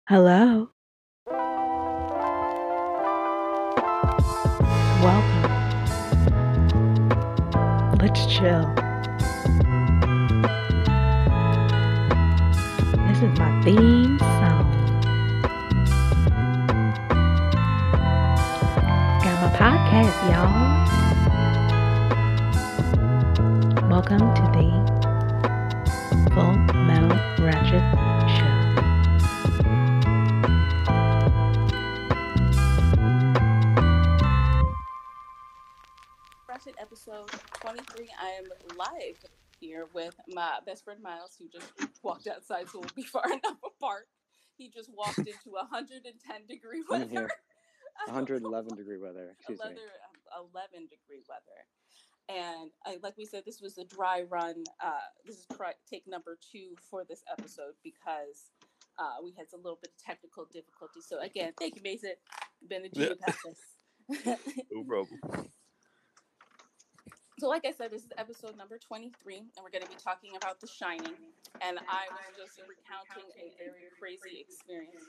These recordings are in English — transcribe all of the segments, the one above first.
Hello. Welcome. Let's chill. This is my theme song. Got my podcast, y'all. Welcome to the Full Metal Ratchet Show. Ratchet episode 23. I am live here with my best friend Miles, who just walked outside, so we'll be far enough apart. He just walked into 110-degree weather. I'm here. 111-degree weather. Excuse me. 11-degree weather. And like we said, this was a dry run. This is take number 2 for this episode because we had a little bit of technical difficulty. So again, thank you, Mason. Been a G about this. No problem. So like I said, this is episode number 23, and we're going to be talking about The Shining. And I was just recounting a very crazy experience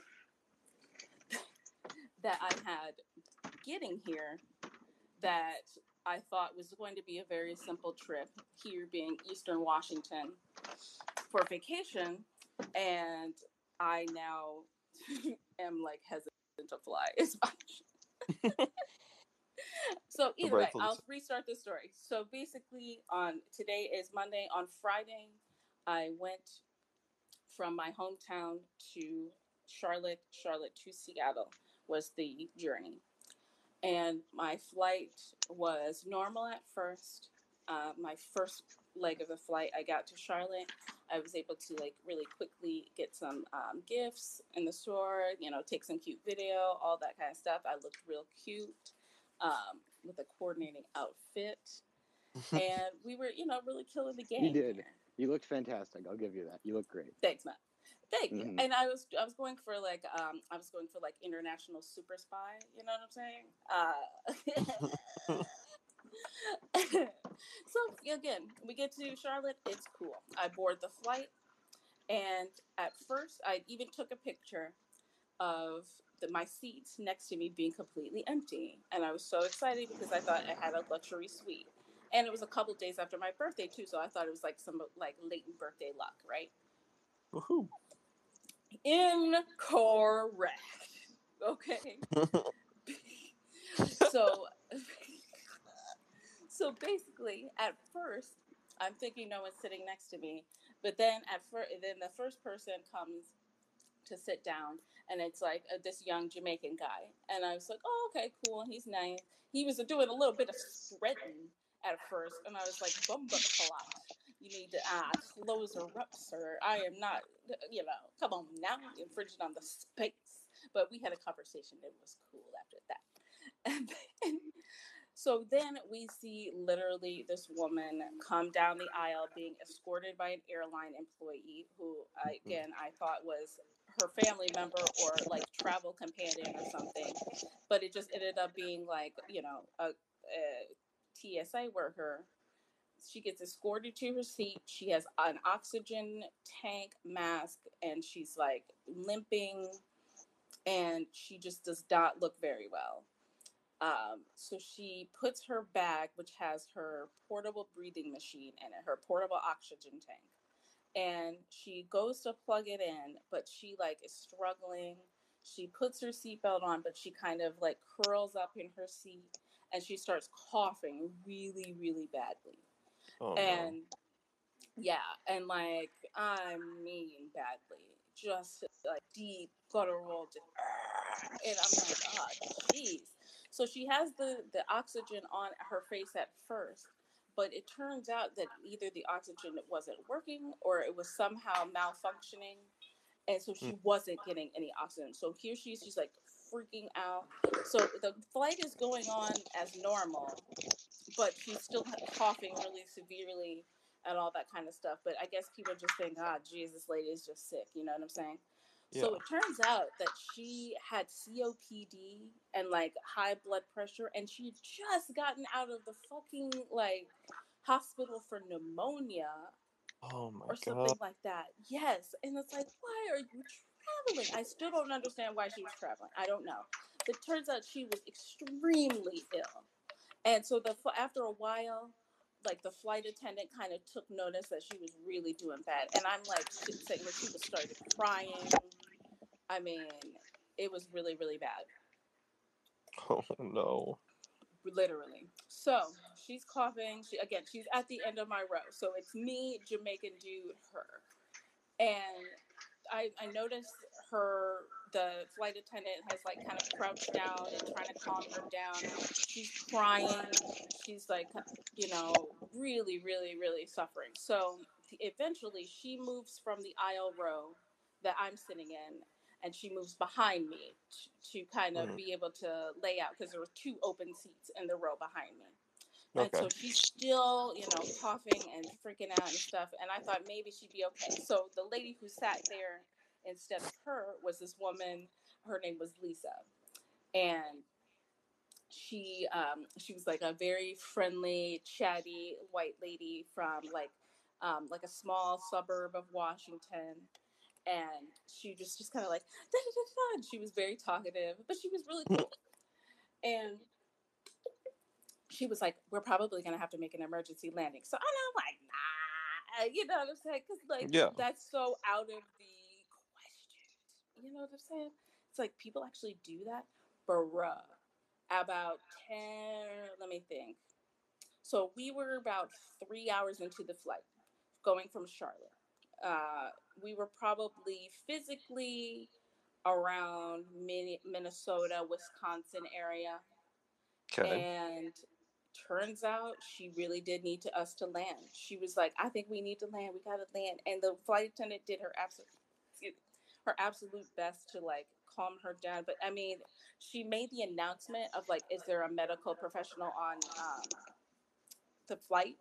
that I had getting here that I thought was going to be a very simple trip, here being Eastern Washington, for vacation. And I now am like hesitant to fly as much. So either way, I'll restart the story. So basically, today is Monday. On Friday, I went from my hometown to Charlotte to Seattle was the journey. And my flight was normal at first. My first leg of the flight, I got to Charlotte. I was able to really quickly get some gifts in the store, take some cute video, all that kind of stuff. I looked real cute. With a coordinating outfit, and we were, really killing the game. You did. Here. You looked fantastic. I'll give you that. You look great. Thanks, Matt. Thank you. And I was going for international super spy. You know what I'm saying? So again, we get to Charlotte. It's cool. I board the flight, and at first, I even took a picture of my seats next to me being completely empty, and I was so excited because I thought I had a luxury suite, and it was a couple of days after my birthday too, so I thought it was some latent birthday luck, right? Woohoo! Incorrect. Okay. So basically, at first, I'm thinking no one's sitting next to me, but then then the first person comes to sit down, and it's this young Jamaican guy, and I was like, oh, okay, cool, he's nice. He was doing a little bit of spreading at first, and I was like, bumba clot, you need to close her up, sir. I am not, come on now, infringing on the space. But we had a conversation. It was cool after that. And so then we see literally this woman come down the aisle being escorted by an airline employee who, again, I thought was her family member or travel companion or something. But it just ended up being a TSA worker. She gets escorted to her seat. She has an oxygen tank, mask, and she's limping, and she just does not look very well. So she puts her bag, which has her portable breathing machine in it, her portable oxygen tank, and she goes to plug it in, but she is struggling. She puts her seatbelt on, but she kind of curls up in her seat, and she starts coughing really, really badly. Oh, and no. Yeah, and I mean badly, just deep guttural, and I'm like, oh, jeez. So she has the oxygen on her face at first, but it turns out that either the oxygen wasn't working or it was somehow malfunctioning, and so she wasn't getting any oxygen. So here she's freaking out. So the flight is going on as normal, but she's still coughing really severely and all that kind of stuff. But I guess people just think, geez, this lady is just sick. You know what I'm saying? Yeah. So it turns out that she had COPD and high blood pressure, and she had just gotten out of the fucking hospital for pneumonia. Oh my or something God. Like that. Yes. And it's why are you traveling. I still don't understand why she was traveling. I don't know. It turns out she was extremely ill. And so after a while, like the flight attendant kind of took notice that she was really doing bad. And I'm like saying where she was started crying. I mean, it was really, really bad. Oh no. Literally. So she's coughing. She's at the end of my row. So it's me, Jamaican dude, her. And I noticed the flight attendant has like kind of crouched down and trying to calm her down. She's crying. She's like, really, really, really suffering. So eventually she moves from the aisle row that I'm sitting in, and she moves behind me to kind of be able to lay out, because there were 2 open seats in the row behind me. And so she's still, coughing and freaking out and stuff. And I thought maybe she'd be okay. So the lady who sat there instead of her was this woman. Her name was Lisa. And she was like a very friendly, chatty white lady from like a small suburb of Washington. And she just kind of like, da, da, da, da. And she was very talkative, but she was really cool. And she was like, we're probably going to have to make an emergency landing. So I'm like, nah, you know what I'm saying? Because, like, that's so out of the question. You know what I'm saying? It's like, people actually do that? Bruh. About 10, let me think. So we were about 3 hours into the flight going from Charlotte. We were probably physically around Minnesota, Wisconsin area. Okay. And turns out she really did need us to land. She was like, I think we need to land. We got to land. And the flight attendant did her absolute best to like calm her down. But I mean, she made the announcement of like, is there a medical professional on the flight?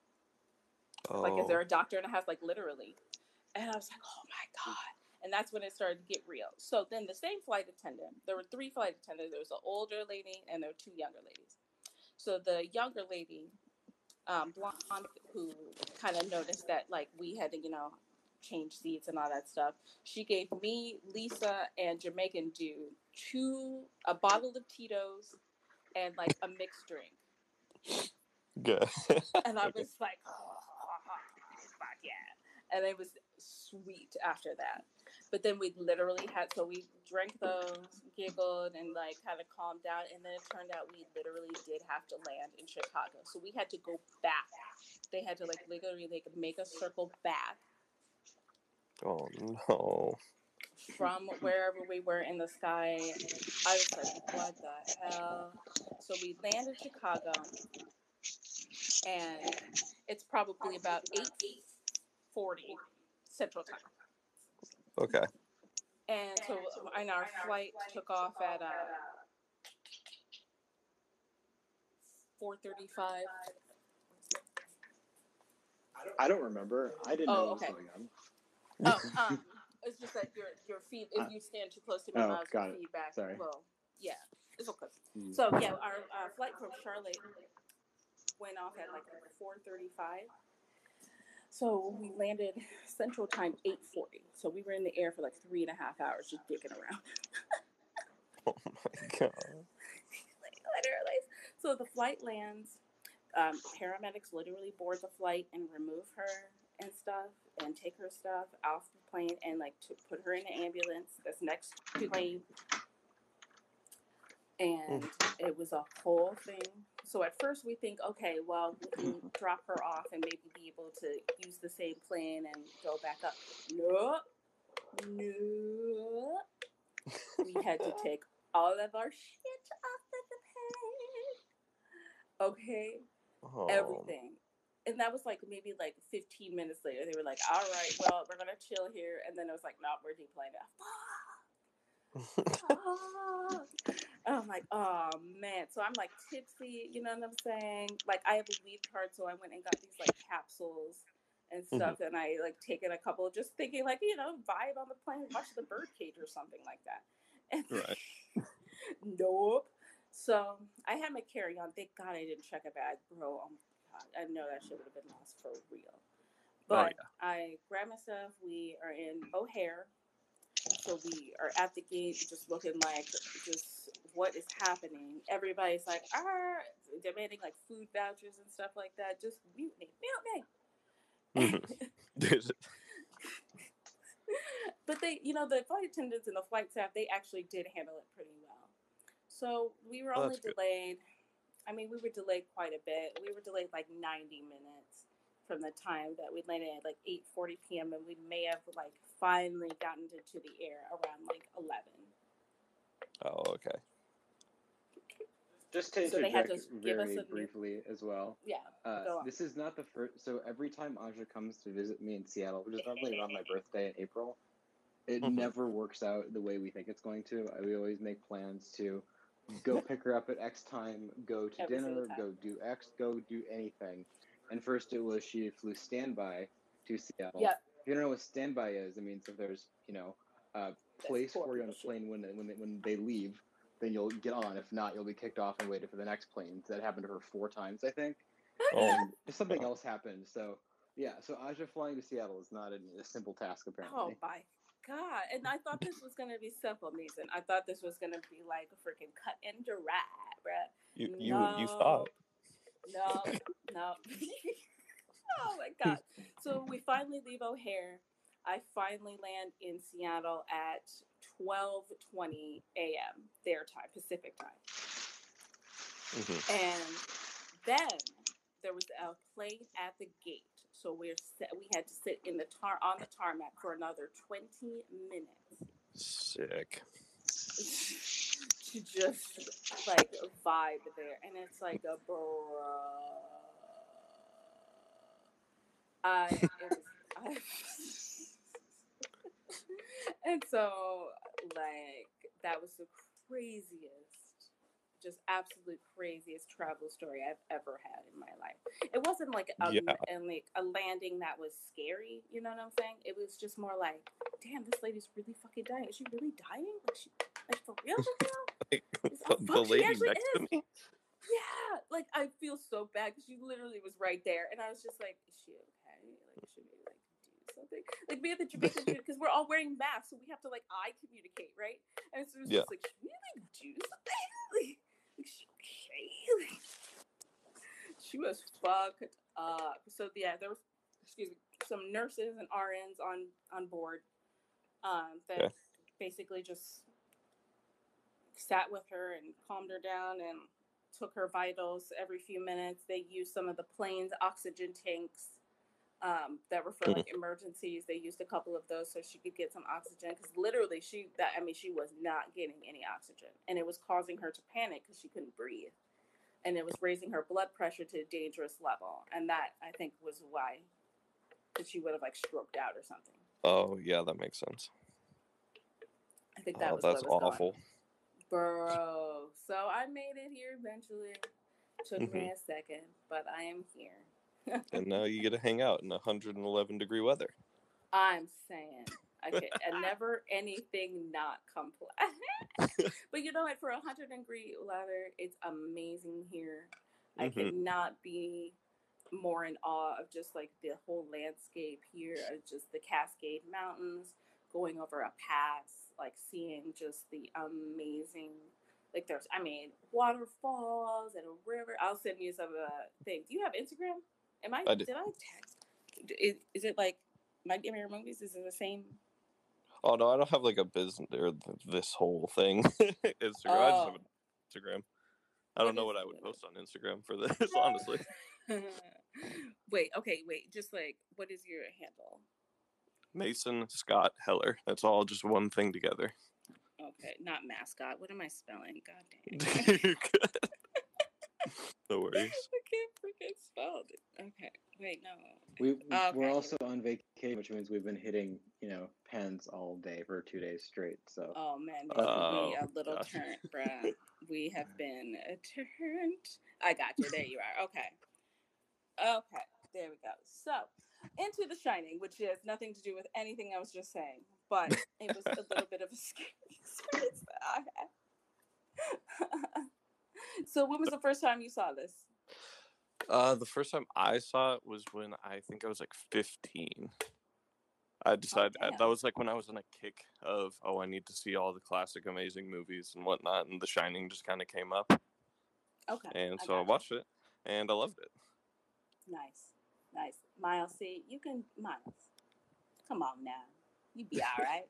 Oh. Like, is there a doctor in the house? Like, literally. And I was like, oh my God. And that's when it started to get real. So then the same flight attendant, there were 3 flight attendants. There was an older lady and there were 2 younger ladies. So the younger lady, blonde, who kind of noticed that like we had to, change seats and all that stuff, she gave me, Lisa, and Jamaican dude a bottle of Tito's and like a mixed drink. Good. And I was like, oh, fuck yeah. And it was sweet after that. But then we literally we drank those, giggled, and like kind of calmed down. And then it turned out we literally did have to land in Chicago. So we had to go back. They had to like literally, they could make us circle back. Oh no. From wherever we were in the sky. I was like, what the hell? So we landed Chicago. And it's probably about 8:40 Central Time. Okay. And so, and our flight took off at 4:35. I don't remember. I didn't know what was going on. It's just that your feed, if you stand too close to me, Miles, your feedback. Sorry. Well, yeah, it's okay. So yeah, our flight from Charlotte went off at like 4:35. So we landed Central Time 8:40. So we were in the air for like 3.5 hours just dicking around. Oh my God. Literally. So the flight lands. Paramedics literally board the flight and remove her and stuff and take her stuff off the plane and like to put her in an ambulance that's next to the plane. And it was a whole thing. So at first we think, okay, well, we can drop her off and maybe be able to use the same plane and go back up. Nope. We had to take all of our shit off of the plane. Okay? Oh. Everything. And that was like maybe like 15 minutes later. They were like, all right, well, we're going to chill here. And then it was like, no, we're deplaning now. I'm like, oh man. So I'm like tipsy, you know what I'm saying? Like I have a weed card, so I went and got these like capsules and stuff, and I like taken a couple, just thinking like, vibe on the plane, watch the birdcage or something like that. And Right. Nope. So I had my carry-on. Thank God I didn't check a bag, bro. Oh my God, I know that shit would have been lost for real. But I grabbed my stuff. We are in O'Hare. So we are at the gate, just looking like, just what is happening? Everybody's like, demanding like food vouchers and stuff like that. Just mutiny. But they, the flight attendants and the flight staff, they actually did handle it pretty well. So we were only delayed. We were delayed quite a bit. We were delayed like 90 minutes from the time that we landed at like 8:40 p.m. and we may have like finally gotten into the air around like 11. Oh, okay. Just to interject very briefly as well. Yeah. This is not the first. So every time Aja comes to visit me in Seattle, which is normally around my birthday in April, it never works out the way we think it's going to. We always make plans to go pick her up at X time, go to dinner, go do X, go do anything. And first it was she flew standby to Seattle. Yep. If you don't know what standby is, it means if there's, a place for you on the plane when they leave, then you'll get on. If not, you'll be kicked off and waited for the next plane. That happened to her 4 times, I think. And something else happened. So, yeah. So Aja flying to Seattle is not a simple task, apparently. Oh, my God. And I thought this was going to be simple, Mason. I thought this was going to be like a freaking cut and dry, bruh. You thought. No. Oh, my God. So we finally leave O'Hare. I finally land in Seattle at 12:20 a.m. their time, Pacific time. And then there was a plane at the gate, so we had to sit in on the tarmac for another 20 minutes. Sick. To just like vibe there, and it's like a bro. And so, like, that was the craziest, just absolute craziest travel story I've ever had in my life. It wasn't like a landing that was scary, you know what I'm saying? It was just more like, damn, this lady's really fucking dying. Is she really dying? Like for real? The lady next to me? Yeah, like I feel so bad because she literally was right there, and I was just like, "Is she okay? Like, should we like do something?" Like me and the Jamaican dude, because we're all wearing masks, so we have to like eye communicate, right? And so it was just like, "Should we like do something?" Like she okay? Like, she was fucked up. So yeah, there was some nurses and RNs on board that basically just sat with her and calmed her down and took her vitals every few minutes. They used some of the plane's oxygen tanks that were for like emergencies. They used a couple of those so she could get some oxygen, because literally she was not getting any oxygen, and it was causing her to panic because she couldn't breathe, and it was raising her blood pressure to a dangerous level, and that I think was why she would have like stroked out or something. Oh yeah, that makes sense. I think that was that's what was awful. Going. Bro, so I made it here eventually. Took me a second, but I am here. And now you get to hang out in 111 degree weather. I'm saying, never anything not complain. But you know what? For 100 degree weather, it's amazing here. I could not be more in awe of just like the whole landscape here, of just the Cascade Mountains, going over a pass, like seeing just the amazing, like there's, waterfalls and a river. I'll send you some of the things. Do you have Instagram? Did I text? Is it like Mike Demir Movies? Is it the same? Oh no, I don't have like a business or this whole thing. Instagram. I just have an Instagram. I don't know what I would post on Instagram for this, honestly. Wait. Just like, what is your handle? Mason Scott Heller. That's all just one thing together. Okay, not mascot. What am I spelling? God dang. You're good. No worries. I can't freaking spell it. Okay, wait, no. We're also on vacation, which means we've been hitting, pens all day for 2 days straight. So. Oh man, we a little turnt, bruh. We have been turnt. I got you. There you are. Okay, there we go. So, into The Shining, which has nothing to do with anything I was just saying, but it was a little bit of a scary experience that I had. So when was the first time you saw this? The first time I saw it was when I think I was like 15. I decided damn. that was like when I was in a kick of, I need to see all the classic amazing movies and whatnot, and The Shining just kind of came up. Okay. And so I watched it, and I loved it. Nice. Miles, see, Miles, come on now. You be all right.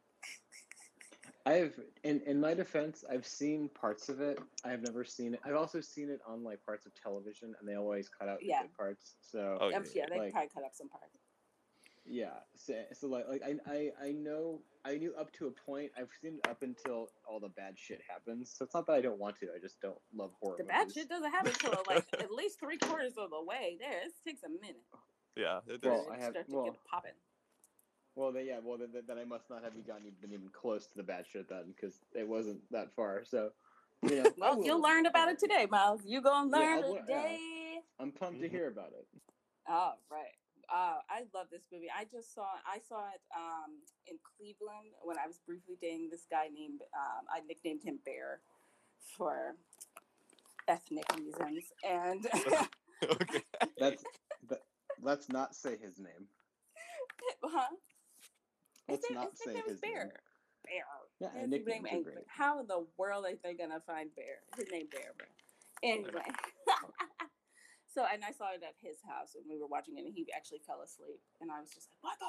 In my defense, I've seen parts of it. I have never seen it. I've also seen it on like parts of television, and they always cut out the good parts. So they probably cut up some parts. Yeah, so like I knew up to a point. I've seen it up until all the bad shit happens. So it's not that I don't want to. I just don't love horror. The bad shit doesn't happen until like at least 3/4 of the way. It takes a minute. Yeah, it does. Start to get popping. Well, then I must not have been even close to the bad shit then, because it wasn't that far. So, well, you'll learn about it today, Miles. You gonna learn today. Yeah. I'm pumped to hear about it. Oh, right. I love this movie. I saw it in Cleveland when I was briefly dating this guy named I nicknamed him Bear for ethnic reasons, and okay. Let's not say his name. Huh? Let's not say his Bear. name. Bear. Yeah, his nickname ain't great. How in the world are they gonna find Bear? His name Bear. Anyway. So, and I saw it at his house when we were watching it, and he actually fell asleep. And I was just like, what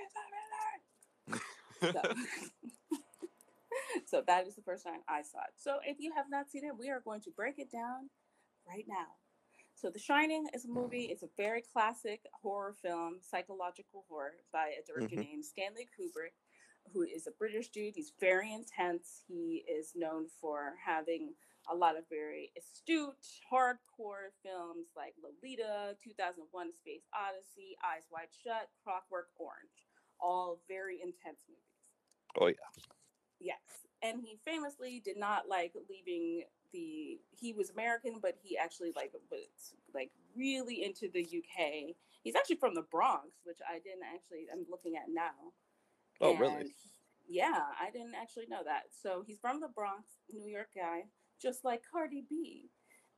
the fuck is happening? So that is the first time I saw it. So if you have not seen it, we are going to break it down right now. So The Shining is a movie. It's a very classic horror film, psychological horror, by a director named Stanley Kubrick, who is a British dude. He's very intense. He is known for having a lot of very astute, hardcore films like Lolita, 2001: A Space Odyssey, Eyes Wide Shut, Clockwork Orange. All very intense movies. Oh, yeah. Yes. And he famously did not like leaving he was American, but he actually was really into the UK. He's actually from the Bronx, which I'm looking at now. Oh, and really? Yeah, I didn't actually know that. So he's from the Bronx, New York guy, just like Cardi B.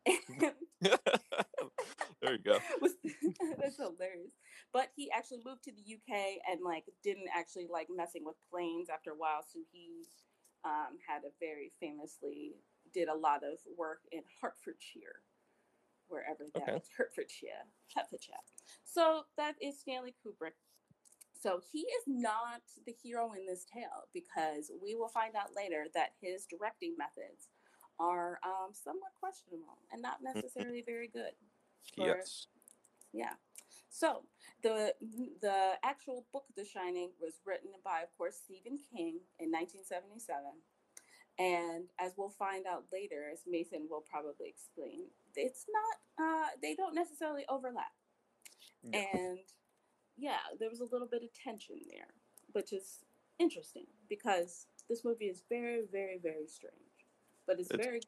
There you go. That's hilarious. But he actually moved to the UK and didn't actually like messing with planes after a while. So he had a very famously did a lot of work in Hertfordshire, wherever that is. Hertfordshire. So that is Stanley Kubrick. So he is not the hero in this tale, because we will find out later that his directing methods are somewhat questionable and not necessarily very good. Yes. Yeah. So the actual book, The Shining, was written by, of course, Stephen King in 1977. And as we'll find out later, as Mason will probably explain, it's not, they don't necessarily overlap. No. And yeah, there was a little bit of tension there, which is interesting because this movie is very, very, very strange, but it's very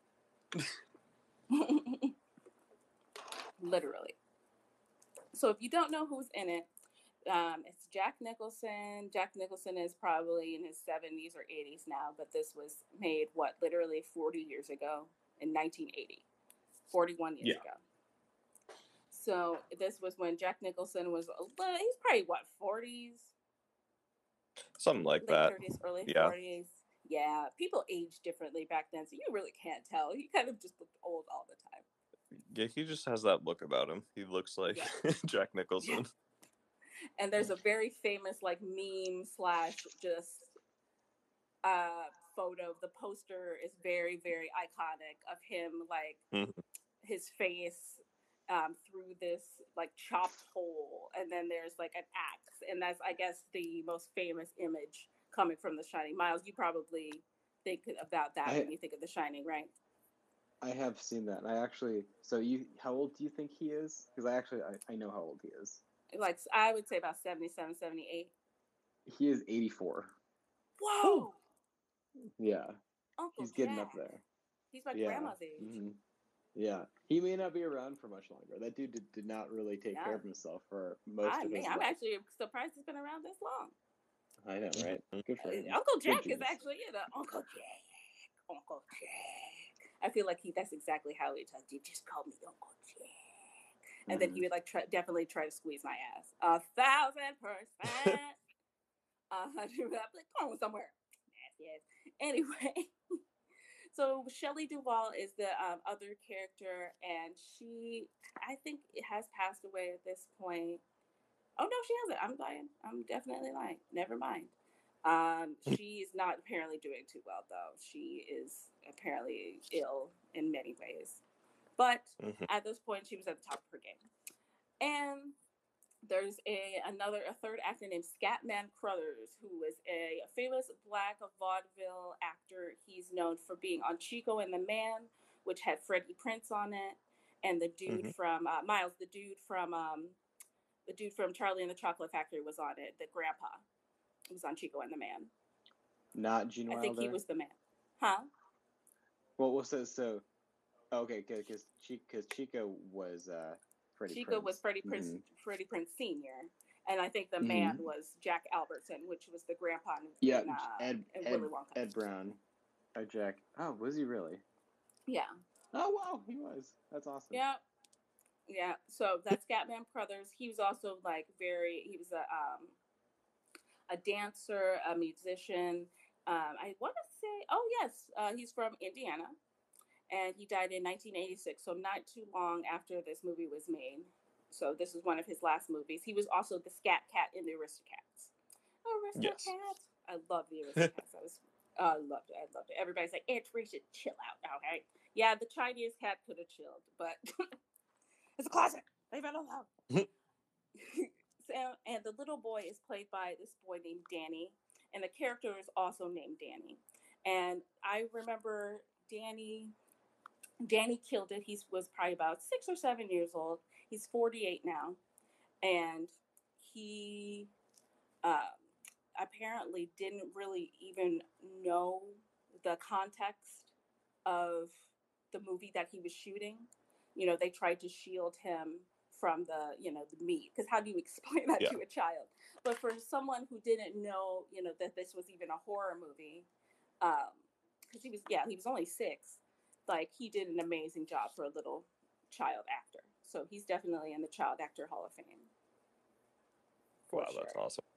good. Literally. So if you don't know who's in it, it's Jack Nicholson. Jack Nicholson is probably in his 70s or 80s now, but this was made, literally 40 years ago in 1980, 41 years ago. So this was when Jack Nicholson was, he's probably 40s? Something like late that. 30s, early 40s. Yeah, people age differently back then, so you really can't tell. He kind of just looked old all the time. Yeah, he just has that look about him. He looks like Jack Nicholson. Yeah. And there's a very famous meme / just photo. The poster is very, very iconic of him, his face through this chopped hole, and then there's an axe, and that's, I guess, the most famous image coming from The Shining. Miles, you probably think about that when you think of The Shining, right? I have seen that. How old do you think he is? Because I know how old he is. I would say about 77, 78. He is 84. Whoa! Yeah. He's getting up there. He's my grandma's age. Mm-hmm. Yeah. He may not be around for much longer. That dude did not really take care of himself for most of his life. I'm actually surprised he's been around this long. I know, right? Good for him. Uncle Jack is actually, Uncle Jack. I feel like that's exactly how he talks. You just call me Uncle Jack. And then he would definitely try to squeeze my ass. 1,000%. I'd be like, come on somewhere. Nasty ass. Anyway, so Shelley Duvall is the other character, and she, I think, has passed away at this point. Oh no, she hasn't. I'm lying. I'm definitely lying. Never mind. She's not apparently doing too well though. She is apparently ill in many ways. But at this point, she was at the top of her game. And there's a third actor named Scatman Crothers, who is a famous black vaudeville actor. He's known for being on Chico and the Man, which had Freddie Prinze on it, and the dude from Miles, the dude from Charlie and the Chocolate Factory was on it. The grandpa was on Chico and the Man. Not Gene Wilder? I think he was the man. Huh? Well, so okay, good, because Chico was Freddie Chico Prinze. was Freddie Prinze, Freddie Prinze Sr., and I think the man was Jack Albertson, which was the grandpa in Willy Wonka. Ed Brown. Or Jack. Oh, was he really? Yeah. Oh, wow, he was. That's awesome. Yeah. Yeah, so that's Scatman Crothers. He was also he was a dancer, a musician. I want to say, he's from Indiana, and he died in 1986, so not too long after this movie was made. So this is one of his last movies. He was also the Scat Cat in the Aristocats. Aristocats. Yes. I love the Aristocats. I loved it. Everybody's like, Aunt Teresa, chill out. Okay. Yeah, the Chinese cat could have chilled, but it's a classic. Leave it alone. So, and the little boy is played by this boy named Danny, and the character is also named Danny. And I remember Danny killed it. He was probably about 6 or 7 years old. He's 48 now, and he apparently didn't really even know the context of the movie that he was shooting. You know, they tried to shield him from the meat, because how do you explain that to a child? But for someone who didn't know, that this was even a horror movie, because he was only 6, like, he did an amazing job for a little child actor. So he's definitely in the Child Actor Hall of Fame. Wow, sure. That's awesome.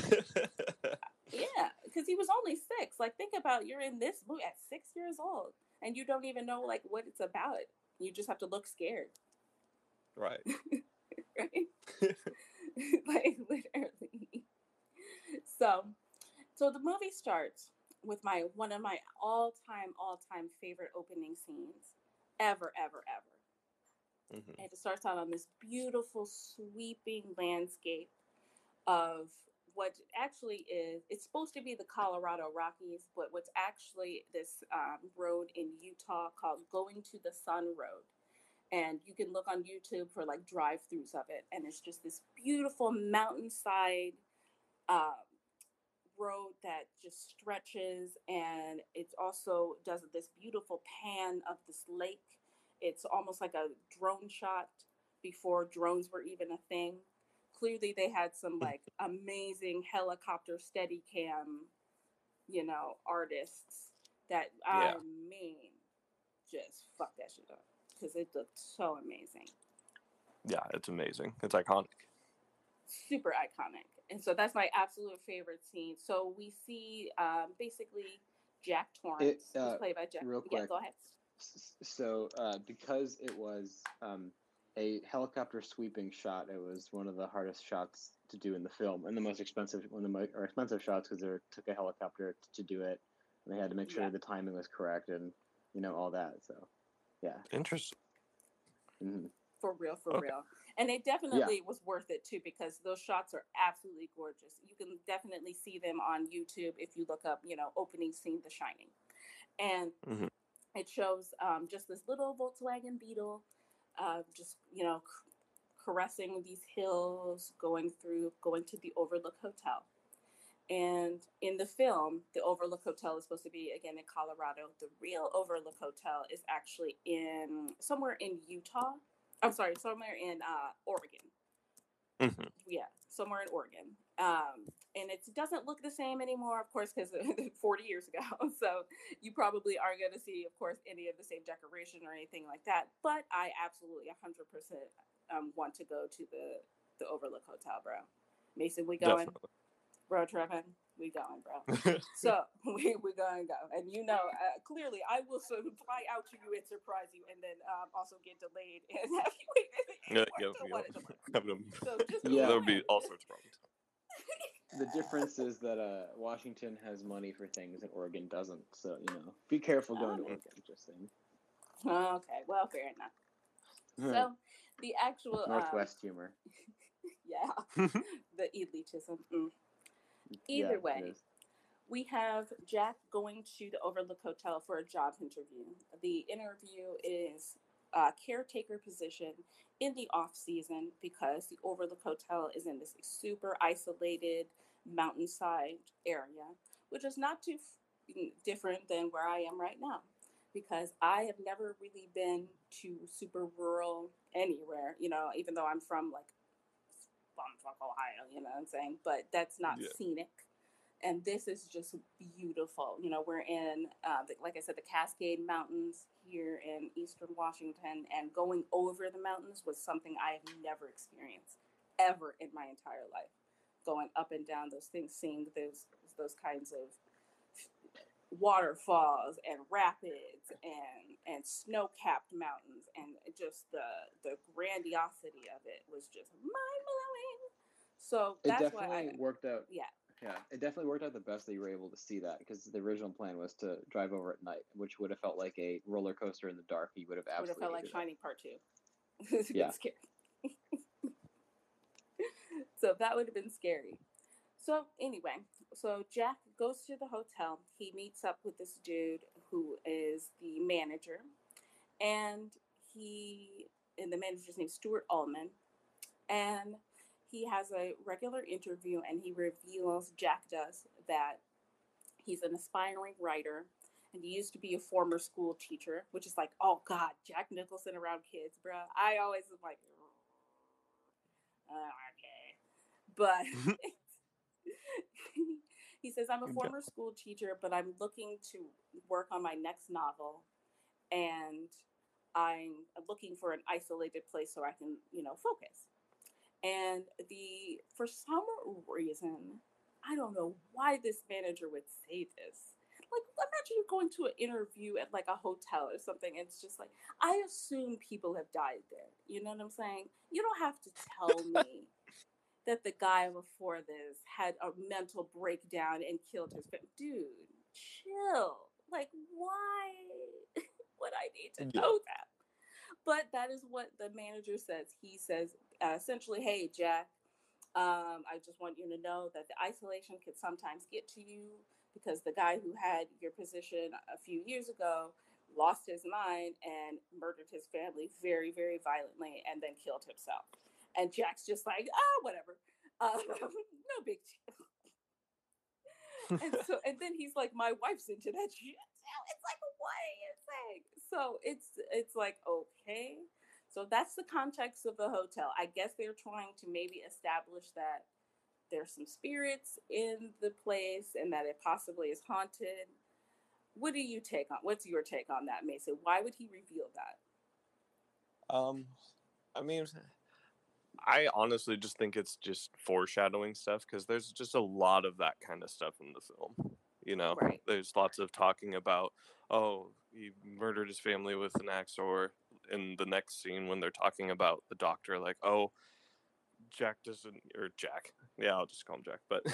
Yeah, because he was only 6. Like, think about, you're in this movie at 6 years old, and you don't even know, like, what it's about. You just have to look scared. Right. Right? Like, literally. So the movie starts with one of my all-time favorite opening scenes ever. And it starts out on this beautiful, sweeping landscape of what actually is, it's supposed to be the Colorado Rockies, but what's actually this road in Utah called Going to the Sun Road. And you can look on YouTube for like drive-throughs of it. And it's just this beautiful mountainside road that just stretches. And it also does this beautiful pan of this lake. It's almost like a drone shot before drones were even a thing. Clearly they had some like amazing helicopter Steadicam, artists that, I mean, just fuck that shit up. Because it looked so amazing. Yeah, it's amazing. It's iconic. Super iconic. And so that's my absolute favorite scene. So we see basically Jack Torrance, who's played by Jack. Real quick. Yeah, go ahead. So because it was a helicopter sweeping shot, it was one of the hardest shots to do in the film, and the most expensive, one of the more expensive shots, because they took a helicopter to do it, and they had to make sure the timing was correct and all that. So yeah, interesting. Mm-hmm. For real. And it definitely was worth it too, because those shots are absolutely gorgeous. You can definitely see them on YouTube if you look up, opening scene The Shining. And it shows just this little Volkswagen Beetle just, caressing these hills, going to the Overlook Hotel. And in the film, the Overlook Hotel is supposed to be, again, in Colorado. The real Overlook Hotel is actually somewhere in Utah. I'm sorry, somewhere in Oregon. Mm-hmm. Yeah, somewhere in Oregon. And it doesn't look the same anymore, of course, because 40 years ago. So you probably aren't going to see, of course, any of the same decoration or anything like that. But I absolutely 100% want to go to the Overlook Hotel, bro. Mason, we going? Definitely. Road tripping. We going, bro. So we're going to go. And clearly I will fly out to you and surprise you and then also get delayed and have you wait. So just there would be all sorts of problems. The difference is that Washington has money for things and Oregon doesn't. So, be careful going to Oregon, just saying. Okay, well, fair enough. So the actual... Northwest humor. Yeah, the elitism. Either way, we have Jack going to the Overlook Hotel for a job interview. The interview is a caretaker position in the off season because the Overlook Hotel is in this super isolated mountainside area, which is not too different than where I am right now, because I have never really been to super rural anywhere, even though I'm from Ohio, you know what I'm saying? But that's not scenic. And this is just beautiful. We're in, like I said, the Cascade Mountains here in Eastern Washington, and going over the mountains was something I have never experienced ever in my entire life. Going up and down those things, seeing those kinds of waterfalls and rapids and snow-capped mountains, and just the grandiosity of it was just mind-blowing. So that's why it worked out. Yeah, it definitely worked out the best that you were able to see that, because the original plan was to drive over at night, which would have felt like a roller coaster in the dark. You would have absolutely felt like Shining Part 2. It's scary. So that would have been scary. So anyway, Jack goes to the hotel. He meets up with this dude who is the manager, and the manager's name is Stuart Ullman, and he has a regular interview, and he reveals, Jack does, that he's an aspiring writer, and he used to be a former school teacher, which is like, oh God, Jack Nicholson around kids, bro. I always was like, okay. But he says, I'm a former school teacher, but I'm looking to work on my next novel, and I'm looking for an isolated place so I can, focus. And for some reason, I don't know why this manager would say this. Like, imagine you going to an interview at like a hotel or something, and it's just like, I assume people have died there. You know what I'm saying? You don't have to tell me that the guy before this had a mental breakdown and killed his family. Dude, chill. Like, why would I need to know that? But that is what the manager says. He says, essentially, hey, Jack, I just want you to know that the isolation could sometimes get to you, because the guy who had your position a few years ago lost his mind and murdered his family very, very violently and then killed himself. And Jack's just like, whatever. No big deal. And then he's like, my wife's into that shit. It's like, what are you saying? So it's like, okay. So that's the context of the hotel. I guess they're trying to maybe establish that there's some spirits in the place and that it possibly is haunted. What's your take on that, Mason? Why would he reveal that? I mean, I honestly just think it's just foreshadowing stuff, because there's just a lot of that kind of stuff in the film. Right. There's lots of talking about, he murdered his family with an axe, or in the next scene when they're talking about the doctor, like, Jack, yeah, I'll just call him Jack, but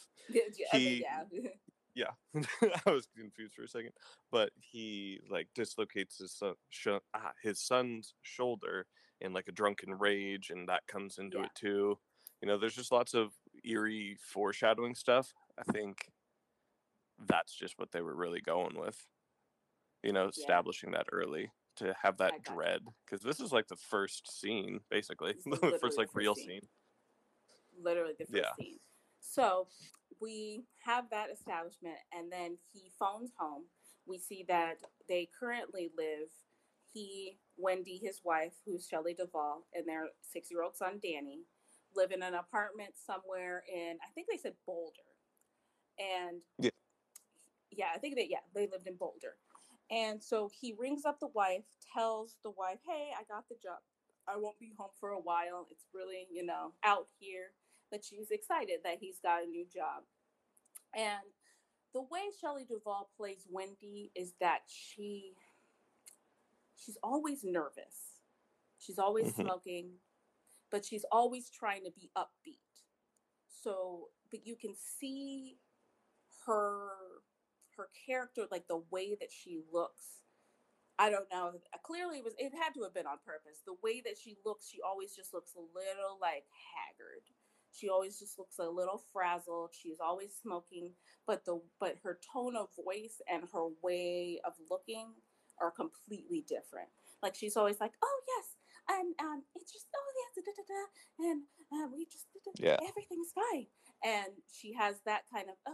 yeah, I was confused for a second, but he like dislocates his son's shoulder in like a drunken rage, and that comes into it too. There's just lots of eerie foreshadowing stuff. I think that's just what they were really going with, establishing that early to have that dread, because this is like the first scene, basically, the first real scene. Literally the first scene. So we have that establishment, and then he phones home. We see that they currently live, Wendy, his wife, who's Shelley Duvall, and their 6-year-old son, Danny, live in an apartment somewhere in, I think they said Boulder. And I think they lived in Boulder. And so he rings up the wife, tells the wife, hey, I got the job. I won't be home for a while. It's really, out here. But she's excited that he's got a new job. And the way Shelley Duvall plays Wendy is that she's always nervous. She's always smoking, but she's always trying to be upbeat. So, but you can see her character, like the way that she looks. I don't know. Clearly, it had to have been on purpose. The way that she looks, she always just looks a little like haggard. She always just looks a little frazzled. She's always smoking, but her tone of voice and her way of looking are completely different. Like she's always like, "Oh yes, and it's just yes, da, da, da, and we just everything's fine." And she has that kind of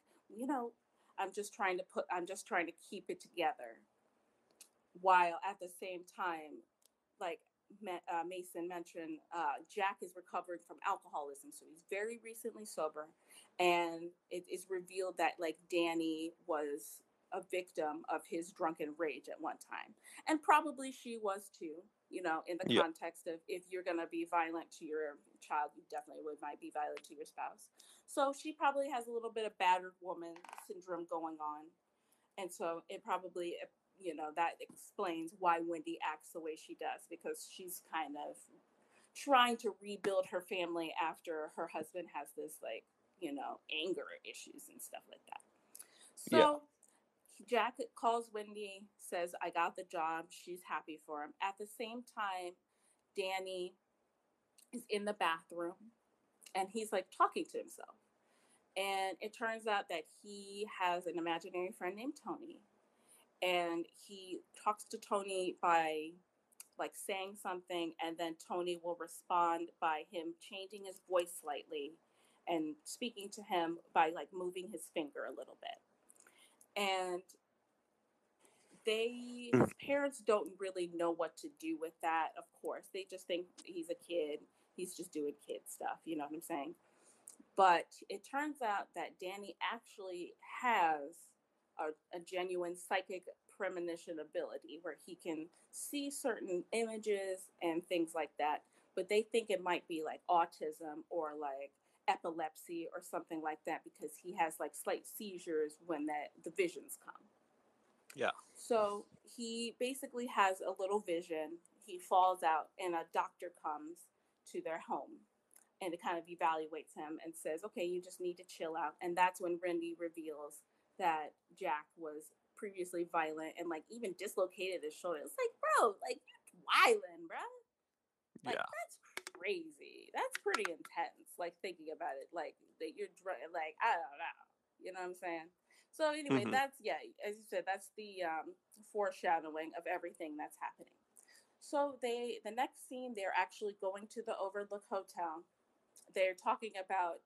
I'm just trying to keep it together, while at the same time, like Mason mentioned, Jack is recovering from alcoholism, so he's very recently sober, and it is revealed that like Danny was a victim of his drunken rage at one time, and probably she was too. In the context of, if you're going to be violent to your child, you definitely might be violent to your spouse. So she probably has a little bit of battered woman syndrome going on, and so it probably, that explains why Wendy acts the way she does, because she's kind of trying to rebuild her family after her husband has this anger issues and stuff like that. So Jack calls Wendy, says, "I got the job." She's happy for him. At the same time, Danny is in the bathroom and he's like talking to himself. And it turns out that he has an imaginary friend named Tony. And he talks to Tony by like saying something, and then Tony will respond by him changing his voice slightly and speaking to him by like moving his finger a little bit. And his parents don't really know what to do with that, of course. They just think he's a kid. He's just doing kid stuff, you know what I'm saying? But it turns out that Danny actually has a genuine psychic premonition ability where he can see certain images and things like that, but they think it might be like autism or like epilepsy or something like that, because he has like slight seizures when the visions come. Yeah. So he basically has a little vision. He falls out and a doctor comes to their home and it kind of evaluates him and says, "Okay, you just need to chill out." And that's when Wendy reveals that Jack was previously violent and like even dislocated his shoulder. It's like, bro, like you're wildin', bro. Like that's crazy. That's pretty intense. Like thinking about it, like that you're like, I don't know. You know what I'm saying? So anyway, that's, as you said, that's the foreshadowing of everything that's happening. So the next scene, they're actually going to the Overlook Hotel. They're talking about,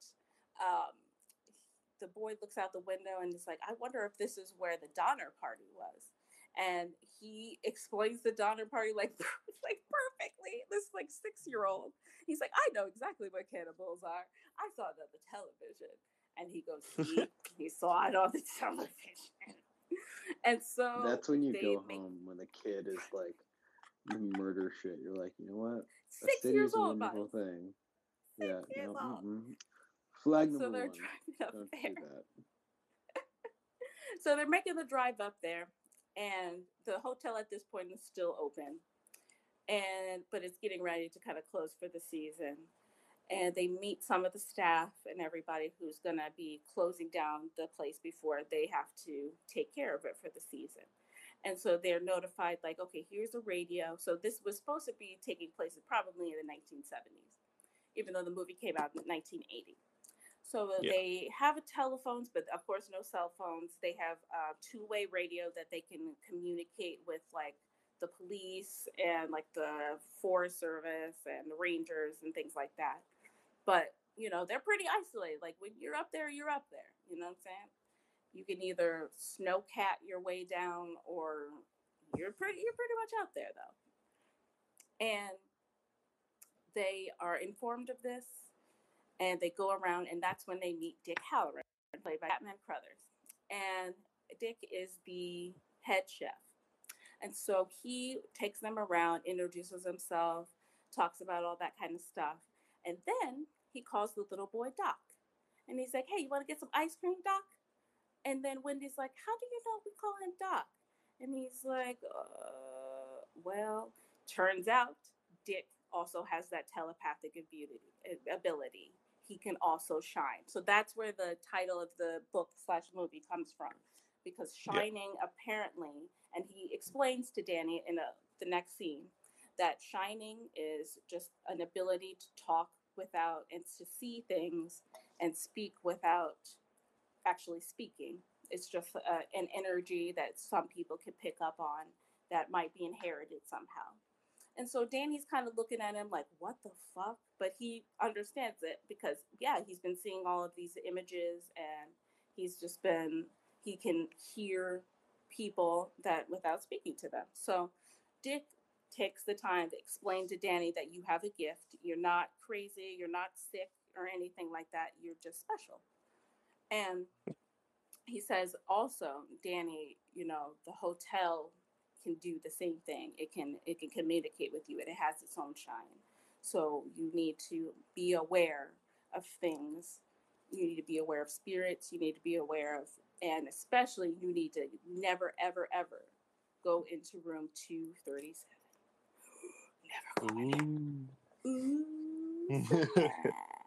the boy looks out the window and is like, "I wonder if this is where the Donner Party was." And he explains the Donner Party like perfectly. This like 6-year-old. He's like, "I know exactly what cannibals are. I saw it on the television." And he goes, he saw it on the television. And so that's when you go home when the kid is like murder shit. You're like, you know what? 6 years old, wonderful thing. 6 years old. Flag number So they're one. driving up Don't there. do that. So they're making the drive up there, and the hotel at this point is still open, but it's getting ready to kind of close for the season. And they meet some of the staff and everybody who's going to be closing down the place before they have to take care of it for the season. And so they're notified, like, okay, here's a radio. So this was supposed to be taking place probably in the 1970s, even though the movie came out in 1980. So they have telephones, but of course no cell phones. They have a two-way radio that they can communicate with, like, the police and like the Forest Service and the Rangers and things like that. But, they're pretty isolated. Like when you're up there, you're up there. You know what I'm saying? You can either snowcat your way down or you're pretty much out there though. And they are informed of this and they go around, and that's when they meet Dick Halloran, played by Batman Crothers. And Dick is the head chef. And so he takes them around, introduces himself, talks about all that kind of stuff. And then he calls the little boy Doc. And he's like, hey, you want to get some ice cream, Doc? And then Wendy's like, how do you know we call him Doc? And he's like, well, turns out Dick also has that telepathic ability. He can also shine. So that's where the title of the book/movie comes from. Because shining apparently, and he explains to Danny in the next scene, that shining is just an ability to talk without and to see things and speak without actually speaking. It's just an energy that some people can pick up on that might be inherited somehow. And so Danny's kind of looking at him like, what the fuck? But he understands it because, he's been seeing all of these images and he can hear people that without speaking to them. So Dick takes the time to explain to Danny that you have a gift. You're not crazy. You're not sick or anything like that. You're just special. And he says also, Danny, the hotel can do the same thing. It can communicate with you, and it has its own shine. So you need to be aware of things. You need to be aware of spirits. You need to be aware of, and especially you need to never, ever, ever go into room 237. Never go in there.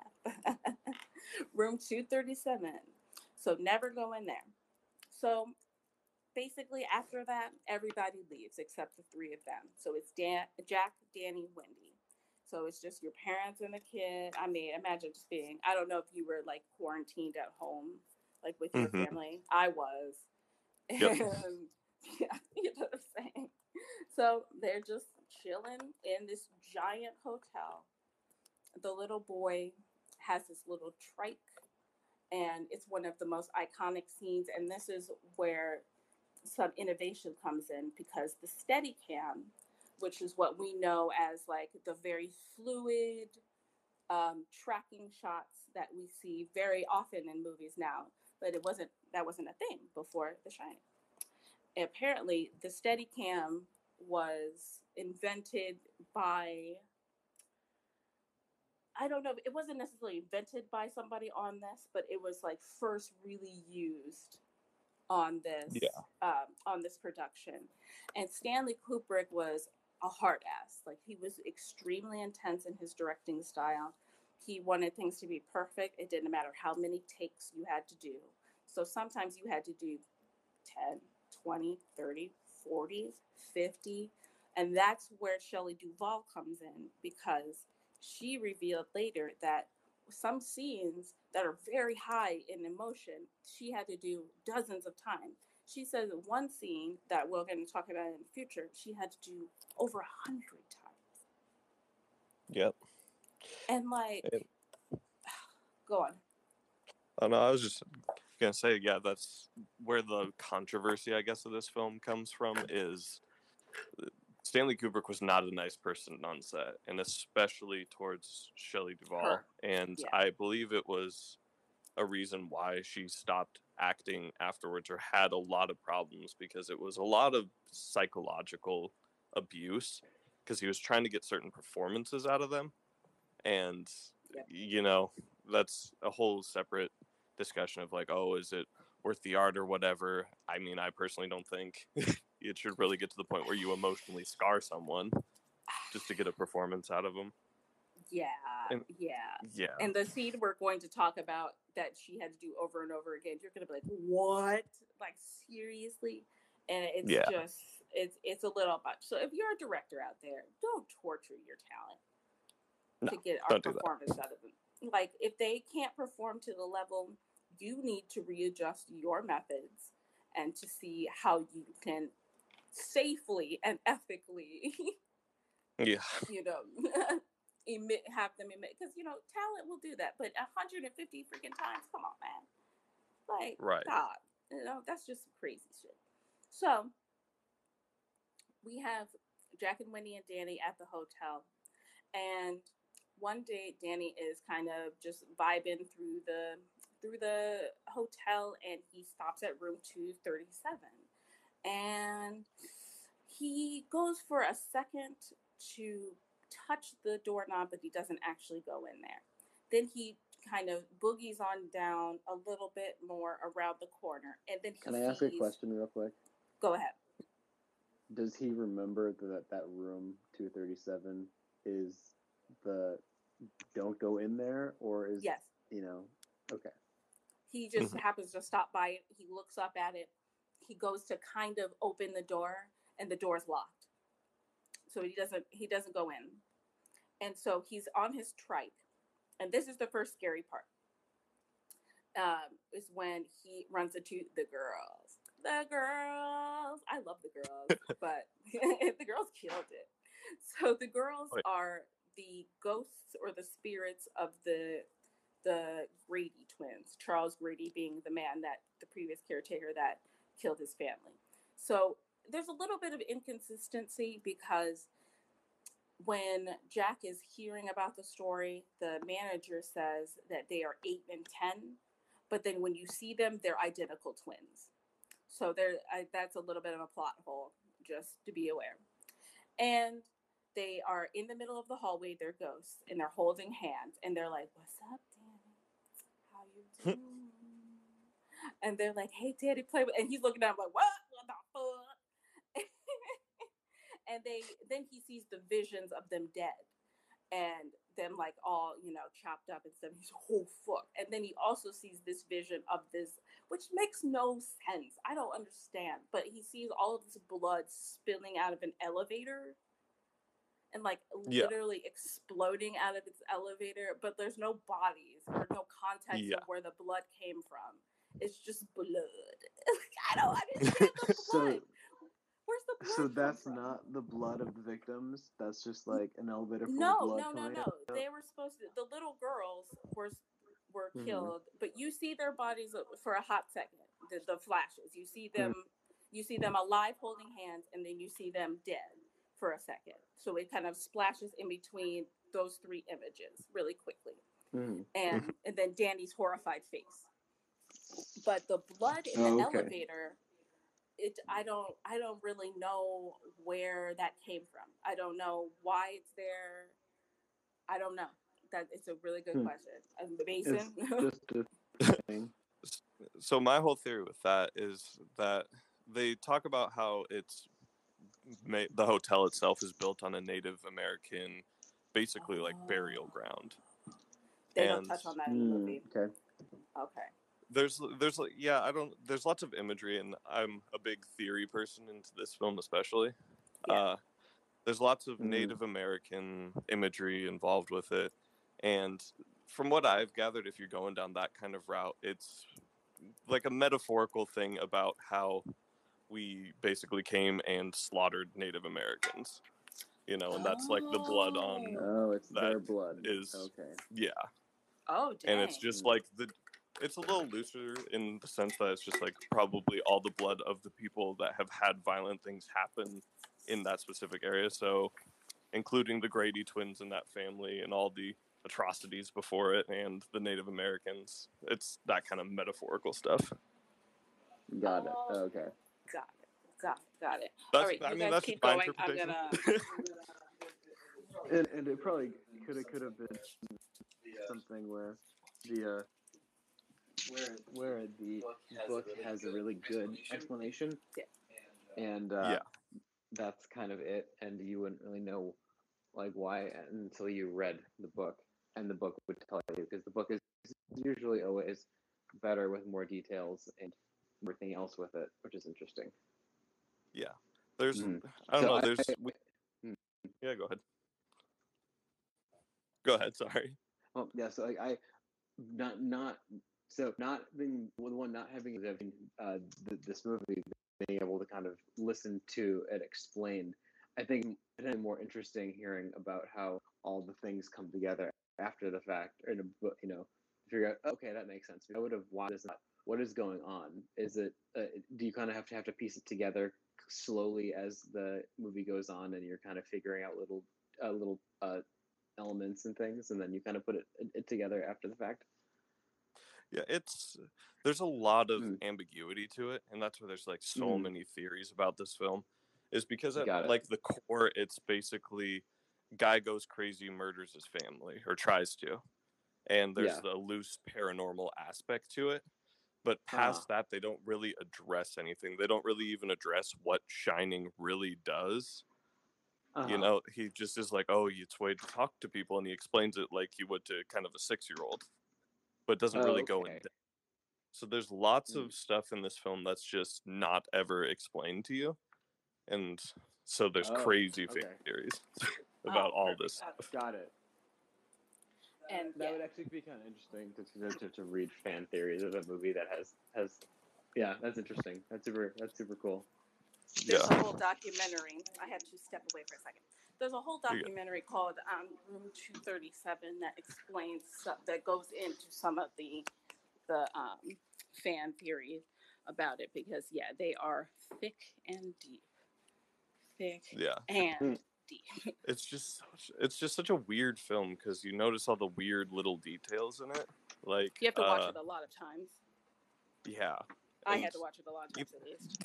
Room 237. So never go in there. So basically after that, everybody leaves except the three of them. So it's Jack, Danny, Wendy. So it's just your parents and the kid. I mean, imagine just being, I don't know if you were like quarantined at home, like with your family. I was. Yep. And you know what I'm saying? So they're just chilling in this giant hotel. The little boy has this little trike, and it's one of the most iconic scenes. And this is where some innovation comes in, because the Steadicam, which is what we know as like the very fluid tracking shots that we see very often in movies now, but that wasn't a thing before The Shining. And apparently, the Steadicam was invented by, I don't know, it wasn't necessarily invented by somebody on this, but it was like first really used on this production. And Stanley Kubrick was a hard ass. Like, he was extremely intense in his directing style. He wanted things to be perfect. It didn't matter how many takes you had to do. So sometimes you had to do 10, 20, 30, 40, 50. And that's where Shelley Duvall comes in, because she revealed later that some scenes that are very high in emotion, she had to do dozens of times. She says one scene that we're going to talk about in the future, she had to do over 100 times. Yep. And go on. Oh no, I was just gonna say, that's where the controversy, I guess, of this film comes from. Is Stanley Kubrick was not a nice person on set, and especially towards Shelley Duvall. And I believe it was a reason why she stopped acting afterwards, or had a lot of problems, because it was a lot of psychological abuse, because he was trying to get certain performances out of them. And, that's a whole separate discussion of like, oh, is it worth the art or whatever? I mean, I personally don't think it should really get to the point where you emotionally scar someone just to get a performance out of them. Yeah. And the scene we're going to talk about that she had to do over and over again, you're going to be like, what? Like, seriously? And it's just, it's a little much. So if you're a director out there, don't torture your talent to get our performance out of them. Like, if they can't perform to the level, you need to readjust your methods and to see how you can safely and ethically, have them emit. Because, talent will do that. But 150 freaking times, come on, man. Like, right. God, that's just some crazy shit. So, we have Jack and Wendy and Danny at the hotel. And one day, Danny is kind of just vibing through the hotel, and he stops at room 237. And he goes for a second to touch the doorknob, but he doesn't actually go in there. Then he kind of boogies on down a little bit more around the corner, and then Can I ask a question real quick? Go ahead. Does he remember that room 237 is the don't go in there, or is Yes? Okay. He just happens to stop by it. He looks up at it. He goes to kind of open the door, and the door's locked. So he doesn't go in. And so he's on his trike. And this is the first scary part. Is when he runs into the girls. The girls. I love the girls, but the girls killed it. So the girls are the ghosts or the spirits of the Grady twins. Charles Grady being the man the previous caretaker that killed his family. So there's a little bit of inconsistency because when Jack is hearing about the story, the manager says that they are 8 and 10, but then when you see them, they're identical twins. So that's a little bit of a plot hole, just to be aware. And they are in the middle of the hallway, they're ghosts, and they're holding hands, and they're like, "What's up, Danny? How you doing?" And they're like, "Hey, Daddy, play with," and he's looking at him like, what the fuck? And then he sees the visions of them dead and them like all, chopped up and stuff. He's like, "Oh, fuck." And then he also sees this vision of this, which makes no sense. I don't understand. But he sees all of this blood spilling out of an elevator and like literally exploding out of its elevator. But there's no bodies or no context of where the blood came from. It's just blood. I don't understand the blood. Where's the blood? So that's not the blood of the victims. That's just like an elevator full No, of blood. No. They were supposed to. The little girls were killed, but you see their bodies for a hot second. The flashes. You see them. You see them alive, holding hands, and then you see them dead for a second. So it kind of splashes in between those three images really quickly, and then Danny's horrified face. But the blood in the elevator. I don't really know where that came from. I don't know why it's there. I don't know. That it's a really good question. Mason. It's just a thing. So my whole theory with that is that they talk about how the hotel itself is built on a Native American, basically like burial ground. They don't touch on that in the movie. Okay. There's lots of imagery, and I'm a big theory person into this film especially. There's lots of Native American imagery involved with it, and from what I've gathered, if you're going down that kind of route, it's like a metaphorical thing about how we basically came and slaughtered Native Americans, and that's like the blood on it's their blood. Oh, dang. And it's just like it's a little looser in the sense that it's just like probably all the blood of the people that have had violent things happen in that specific area. So including the Grady twins in that family and all the atrocities before it and the Native Americans. It's that kind of metaphorical stuff. Got it. Okay. Got it. All right, you guys that's keep my going. I'm interpretation. gonna... And it probably could have been something where the book has a really good explanation, and that's kind of it, and you wouldn't really know like why until you read the book, and the book would tell you, because the book is usually always better with more details and everything else with it, which is interesting. There's I don't know. Yeah, go ahead. Go ahead. Sorry. Well, yeah. So I not being the one not having this movie, being able to kind of listen to it explained, I think it's more interesting hearing about how all the things come together after the fact, or figure out, okay, that makes sense. I would have watched what is going on. Is it do you kind of have to piece it together slowly as the movie goes on, and you're kind of figuring out little elements and things, and then you kind of put it together after the fact? Yeah, there's a lot of ambiguity to it, and that's why there's like so many theories about this film, is because at like the core, it's basically guy goes crazy, murders his family, or tries to, and there's Yeah. the loose paranormal aspect to it. But past that, they don't really address anything. They don't really even address what Shining really does. You know, he just is like, oh, it's a way to talk to people, and he explains it like he would to kind of a 6-year-old, but doesn't really go in depth. So there's lots of stuff in this film that's just not ever explained to you, and so there's crazy fan theories about all this stuff. Got it. And that would actually be kind of interesting to read fan theories of a movie that has yeah, that's interesting. That's super cool. There's a whole documentary. I had to step away for a second. There's a whole documentary called Room 237 that explains that goes into some of the fan theories about it, because they are thick and deep. And deep. It's just such a weird film because you notice all the weird little details in it. Like you have to watch it a lot of times. Yeah. I had to watch it a lot of times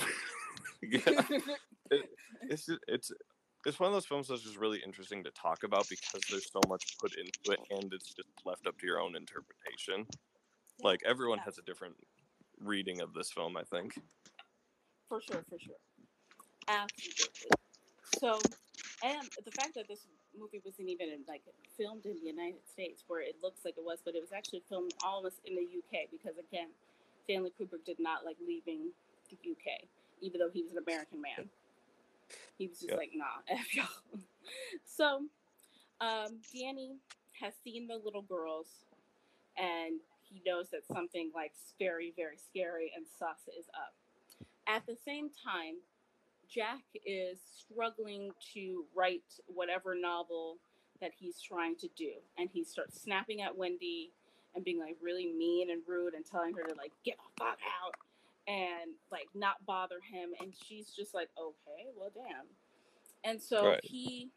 at least. It's one of those films that's just really interesting to talk about because there's so much put into it and it's just left up to your own interpretation. Like everyone has a different reading of this film, I think. For sure. Absolutely. So, and the fact that this movie wasn't even filmed in the United States, where it looks like it was, but it was actually filmed almost in the UK, because again, Stanley Kubrick did not like leaving the UK, even though he was an American man. He was just like, nah, F y'all. So, Danny has seen the little girls, and he knows that something very, very scary and sus is up. At the same time, Jack is struggling to write whatever novel that he's trying to do. And he starts snapping at Wendy and being really mean and rude and telling her to get the fuck out and not bother him. And she's just like, okay, well, damn. And so he's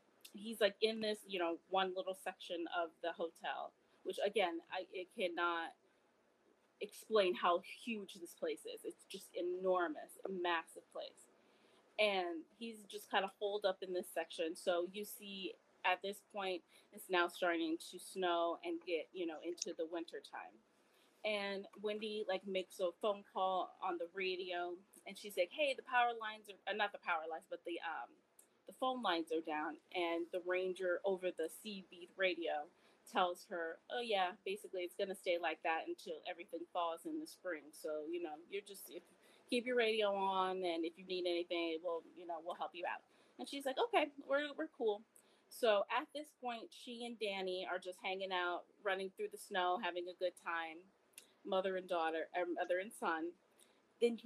in this, one little section of the hotel, which again, it cannot explain how huge this place is. It's just enormous, a massive place. And he's just kind of holed up in this section. So you see at this point, it's now starting to snow and get, into the winter time. And Wendy makes a phone call on the radio, and she's like, hey, the power lines are, not the power lines, but the phone lines are down. And the ranger over the C-Beat radio tells her, oh yeah, basically it's going to stay like that until everything falls in the spring. So, you're just, keep your radio on, and if you need anything, we'll help you out. And she's like, okay, we're cool. So at this point, she and Danny are just hanging out, running through the snow, having a good time, mother and son. Then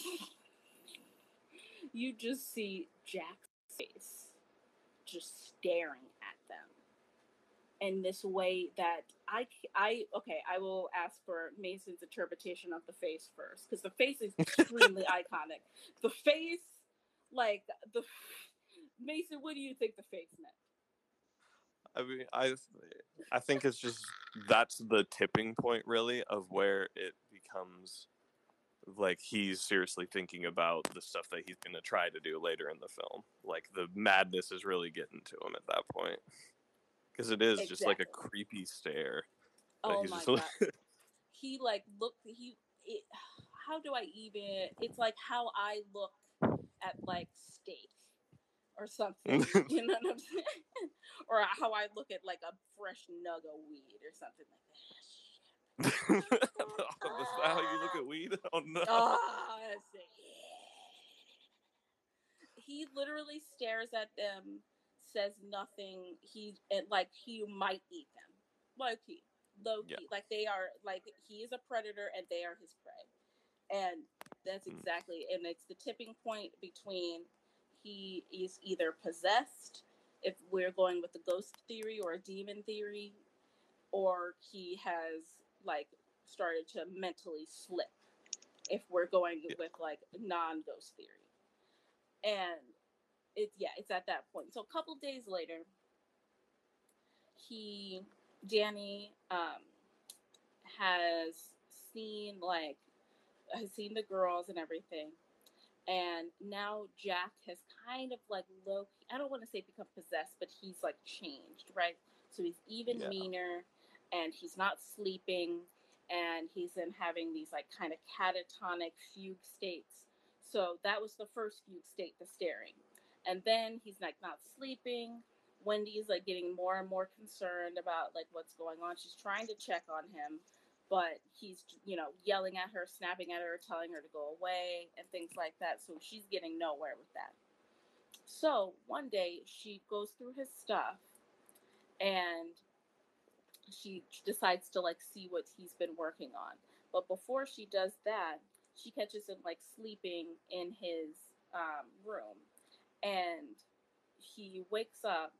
you just see Jack's face just staring at them in this way that I will ask for Mason's interpretation of the face first, because the face is extremely iconic. The face, Mason, what do you think the face meant? I mean, I think it's just, that's the tipping point really of where it becomes he's seriously thinking about the stuff that he's going to try to do later in the film. The madness is really getting to him at that point. Because it is just a creepy stare. Oh my god! He how do I even? It's like how I look at steak or something. You know what I'm saying? Or how I look at a fresh nug of weed or something like that. Is that how you look at weed? Oh no! He literally stares at them. Says nothing. He might eat them. Low key. They are he is a predator and they are his prey. And that's exactly, and it's the tipping point between he is either possessed, if we're going with the ghost theory or a demon theory, or he has started to mentally slip, if we're going with non-ghost theory. And it's at that point. So a couple days later, Danny has seen the girls and everything, and now Jack has kind of I don't want to say become possessed, but he's changed, right? So he's even meaner. and he's not sleeping, and he's in having these like kind of catatonic fugue states. So that was the first fugue state, the staring. And then he's like not sleeping. Wendy's like getting more and more concerned about like what's going on. She's trying to check on him, but he's, you know, yelling at her, snapping at her, telling her to go away and things like that. So she's getting nowhere with that. So one day she goes through his stuff and she decides to like see what he's been working on. But before she does that, she catches him like sleeping in his room, and he wakes up.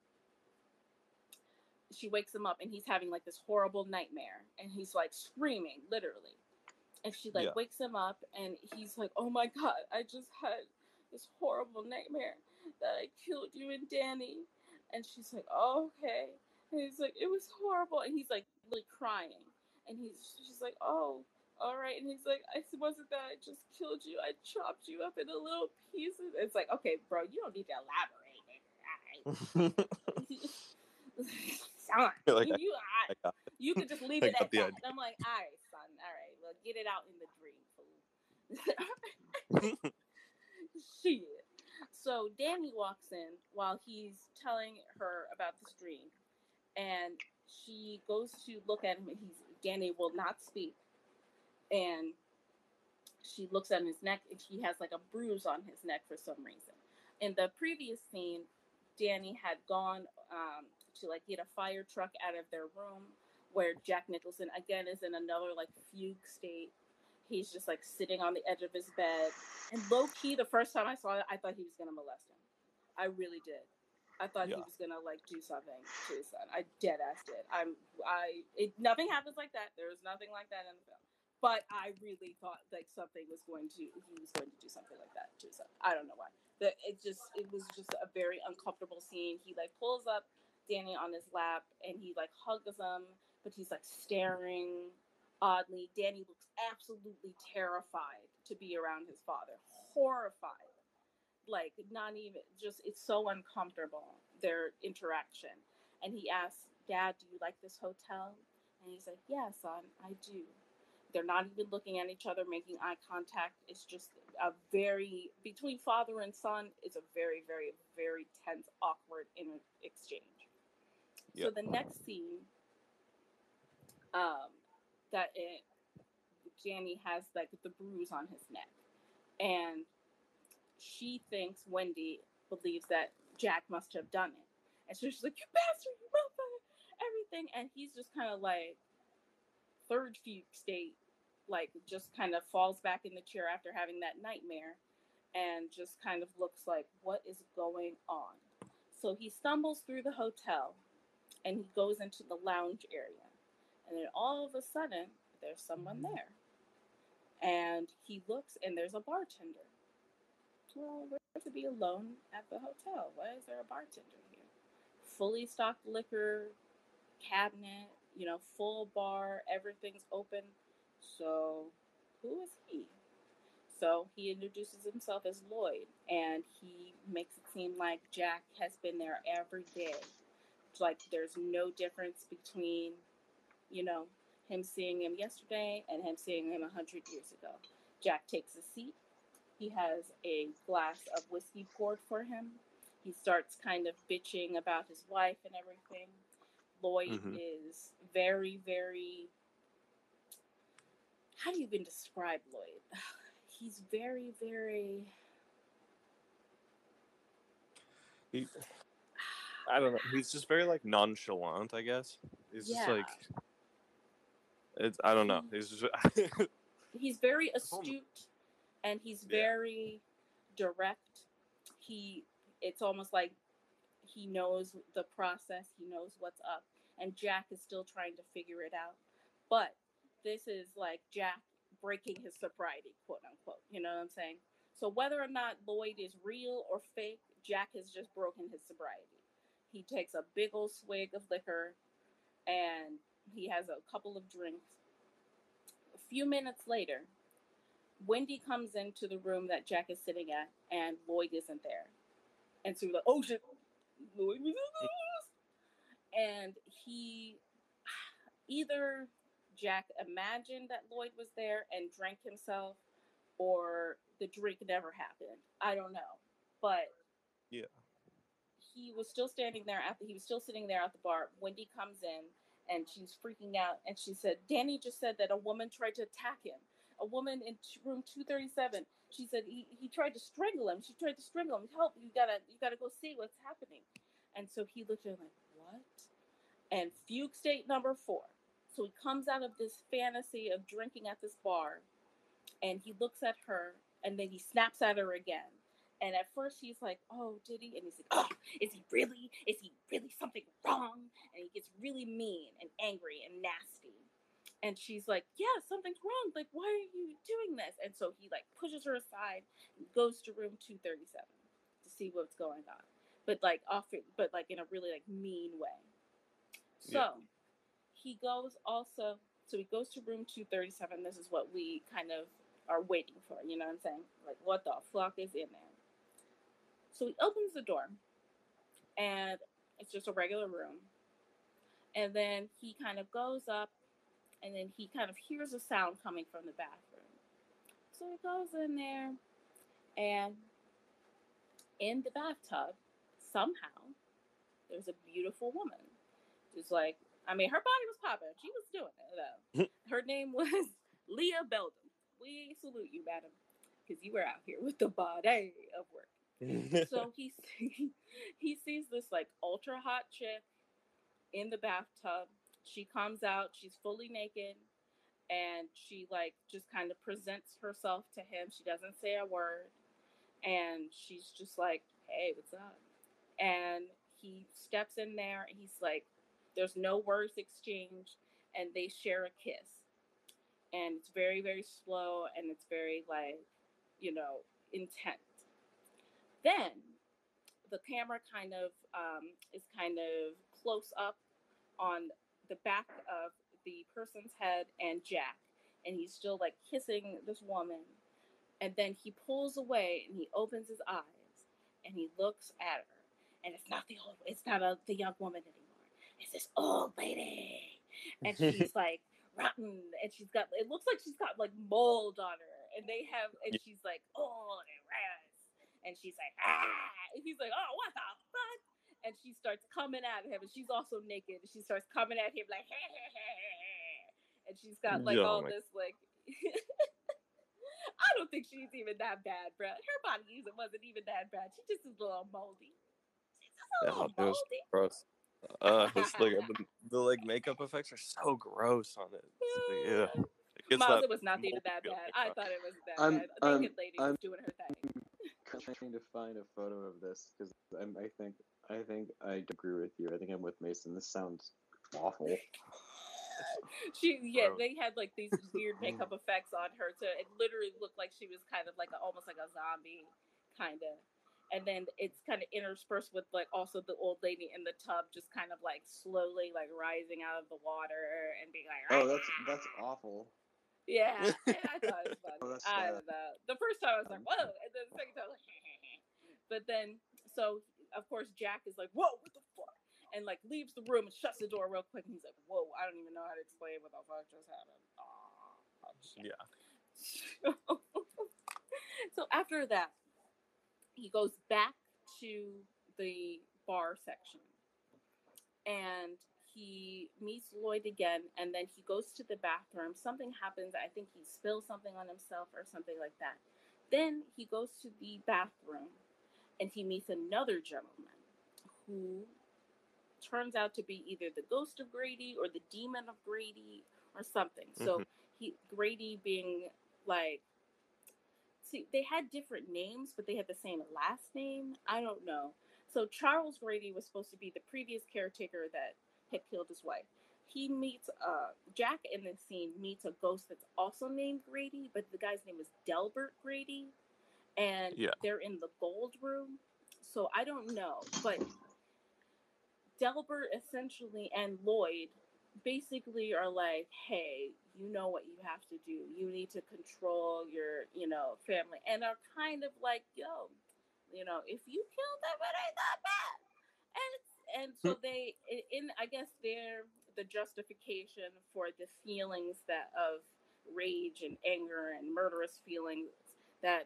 She wakes him up, and he's having like this horrible nightmare, and he's like screaming, literally. And she like wakes him up, and he's like, "Oh my God, I just had this horrible nightmare that I killed you and Danny." And she's like, "Oh, okay." And he's like, "It was horrible." And he's like crying. And she's like, "Oh, all right." And he's like, "I wasn't that I just killed you. I chopped you up into little pieces." It's like, okay, bro, you don't need to elaborate. All right. Son, like, you could just leave it at that. And I'm like, all right, son, all right, well, get it out in the dream, fool. Shit. So Danny walks in while he's telling her about this dream, and she goes to look at him, and Danny will not speak, and she looks at his neck, and he has like a bruise on his neck for some reason. In the previous scene, Danny had gone to like get a fire truck out of their room, where Jack Nicholson again is in another like fugue state. He's just like sitting on the edge of his bed, and low key, the first time I saw it, I thought he was gonna molest him. I really did. I thought he was gonna like do something to his son. I dead ass did. Nothing happens like that. There was nothing like that in the film. But I really thought like he was going to do something like that to his son. I don't know why. It was just a very uncomfortable scene. He like pulls up Danny on his lap, and he like hugs him, but he's like staring oddly. Danny looks absolutely terrified to be around his father. Horrified. Like, not even, just, it's so uncomfortable, their interaction. And he asks, "Dad, do you like this hotel?" And he's like, "Yeah, son, I do." They're not even looking at each other, making eye contact. It's just between father and son, it's a very, very, very tense, awkward exchange. Yep. So the next scene, Danny has like the bruise on his neck, and she thinks, Wendy believes that Jack must have done it, and so she's like, "You bastard, you motherfucker," everything, and he's just kind of like third fugue state, like just kind of falls back in the chair after having that nightmare, and just kind of looks like, what is going on? So he stumbles through the hotel, and he goes into the lounge area, and then all of a sudden there's someone there, and he looks, and there's a bartender. Well, we're to be alone at the hotel. Why is there a bartender here? Fully stocked liquor cabinet, full bar, everything's open. So who is he? So he introduces himself as Lloyd, and he makes it seem like Jack has been there every day. It's like there's no difference between, him seeing him yesterday and him seeing him 100 years ago. Jack takes a seat. He has a glass of whiskey poured for him. He starts kind of bitching about his wife and everything. Lloyd is very, very... How do you even describe Lloyd? He's very, very... I don't know. He's just very, like, nonchalant, I guess. He's just, like... I don't know. He's just... He's very astute, and he's very direct. It's almost like he knows the process. He knows what's up. And Jack is still trying to figure it out. But this is like Jack breaking his sobriety, quote unquote. You know what I'm saying? So whether or not Lloyd is real or fake, Jack has just broken his sobriety. He takes a big old swig of liquor, and he has a couple of drinks. A few minutes later, Wendy comes into the room that Jack is sitting at, and Lloyd isn't there. And so we're like, oh shit, Lloyd was in the house. And either Jack imagined that Lloyd was there and drank himself, or the drink never happened. I don't know. But Yeah. he was still standing there he was still sitting there at the bar. Wendy comes in and she's freaking out, and she said, Danny just said that a woman tried to attack him. A woman in room 237. She said he tried to strangle him. She tried to strangle him. Help, you gotta go see what's happening. And so he looked at her like, what? And fugue state number 4. So he comes out of this fantasy of drinking at this bar, and he looks at her, and then he snaps at her again. And at first he's like, oh, did he? And he's like, oh, is he really? Is he really something wrong? And he gets really mean and angry and nasty. And she's like, yeah, something's wrong. Like, why are you doing this? And so he like pushes her aside and goes to room 237 to see what's going on. But like in a really like mean way. So he goes he goes to room 237. This is what we kind of are waiting for. You know what I'm saying? Like, what the fuck is in there? So he opens the door, and it's just a regular room. And then he kind of goes up, and then he kind of hears a sound coming from the bathroom. So he goes in there, and in the bathtub, somehow, there's a beautiful woman. Just like, I mean, her body was popping. She was doing it, though. Her name was Leah Belden. We salute you, madam, because you were out here with the body of work. So he sees this like ultra hot chick in the bathtub. She comes out, she's fully naked, and she like just kind of presents herself to him. She doesn't say a word, and she's just like, hey, what's up? And he steps in there, and he's like, there's no words exchanged, and they share a kiss, and it's very, very slow, and it's very like, intense. Then the camera kind of is kind of close up on the back of the person's head and Jack, and he's still like kissing this woman. And then he pulls away and he opens his eyes and he looks at her, and it's not the young woman anymore. It's this old lady, and she's like rotten, and it looks like she's got like mold on her, and she's like old and red. And she's like, ah! And he's like, oh, what the fuck? And she starts coming at him, and she's also naked. And she starts coming at him like, hey, hey, hey, hey. And she's got like this, like, I don't think she's even that bad, bro. Her body wasn't even that bad. She just is a little moldy. She's just a little moldy. Gross. It's like the like makeup effects are so gross on it. Like, Miles, it was not even that bad. I thought it was that bad. A naked lady was doing her thing. Trying to find a photo of this because I think I agree with you. I think I'm with Mason. This sounds awful. They had like these weird makeup effects on her to it literally looked like she was kind of like almost like a zombie, kind of. And then it's kind of interspersed with like also the old lady in the tub just kind of like slowly like rising out of the water and being like, oh, that's awful. Yeah, I thought it was funny. I don't know. The first time I was like, whoa, and then the second time I was like, but then, so of course Jack is like, whoa, what the fuck? And like leaves the room and shuts the door real quick, and he's like, whoa, I don't even know how to explain what the fuck just happened. Oh, shit. Yeah. So after that, he goes back to the bar section, and he meets Lloyd again, and then he goes to the bathroom. Something happens. I think he spills something on himself or something like that. Then he goes to the bathroom, and he meets another gentleman who turns out to be either the ghost of Grady or the demon of Grady or something. So Grady being like, see, they had different names, but they had the same last name. I don't know. So Charles Grady was supposed to be the previous caretaker that had killed his wife. He meets Jack in this scene meets a ghost that's also named Grady, but the guy's name is Delbert Grady, and they're in the gold room. So I don't know, but Delbert essentially and Lloyd basically are like, hey, you know what you have to do. You need to control your, family, and are kind of like, yo, if you kill them, it ain't that bad. And so they, I guess the the justification for the feelings that of rage and anger and murderous feelings that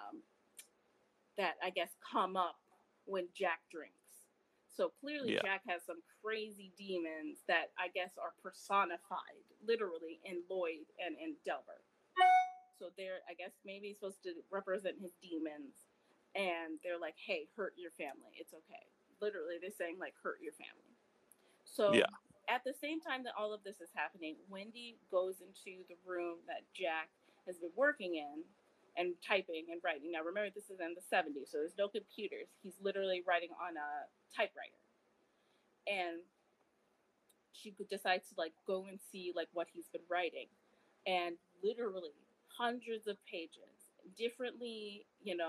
that I guess come up when Jack drinks. So clearly, Yeah. Jack has some crazy demons that I guess are personified literally in Lloyd and in Delbert. So they're, I guess, maybe supposed to represent his demons, and they're like, "Hey, hurt your family. It's okay." Literally, they're saying like, "Hurt your family." So Yeah. at the same time that all of this is happening, Wendy goes into the room that Jack has been working in and typing and writing. Now, remember, this is in the 70s, so there's no computers. He's literally writing on a typewriter. And she decides to like go and see like what he's been writing. And literally hundreds of pages, differently,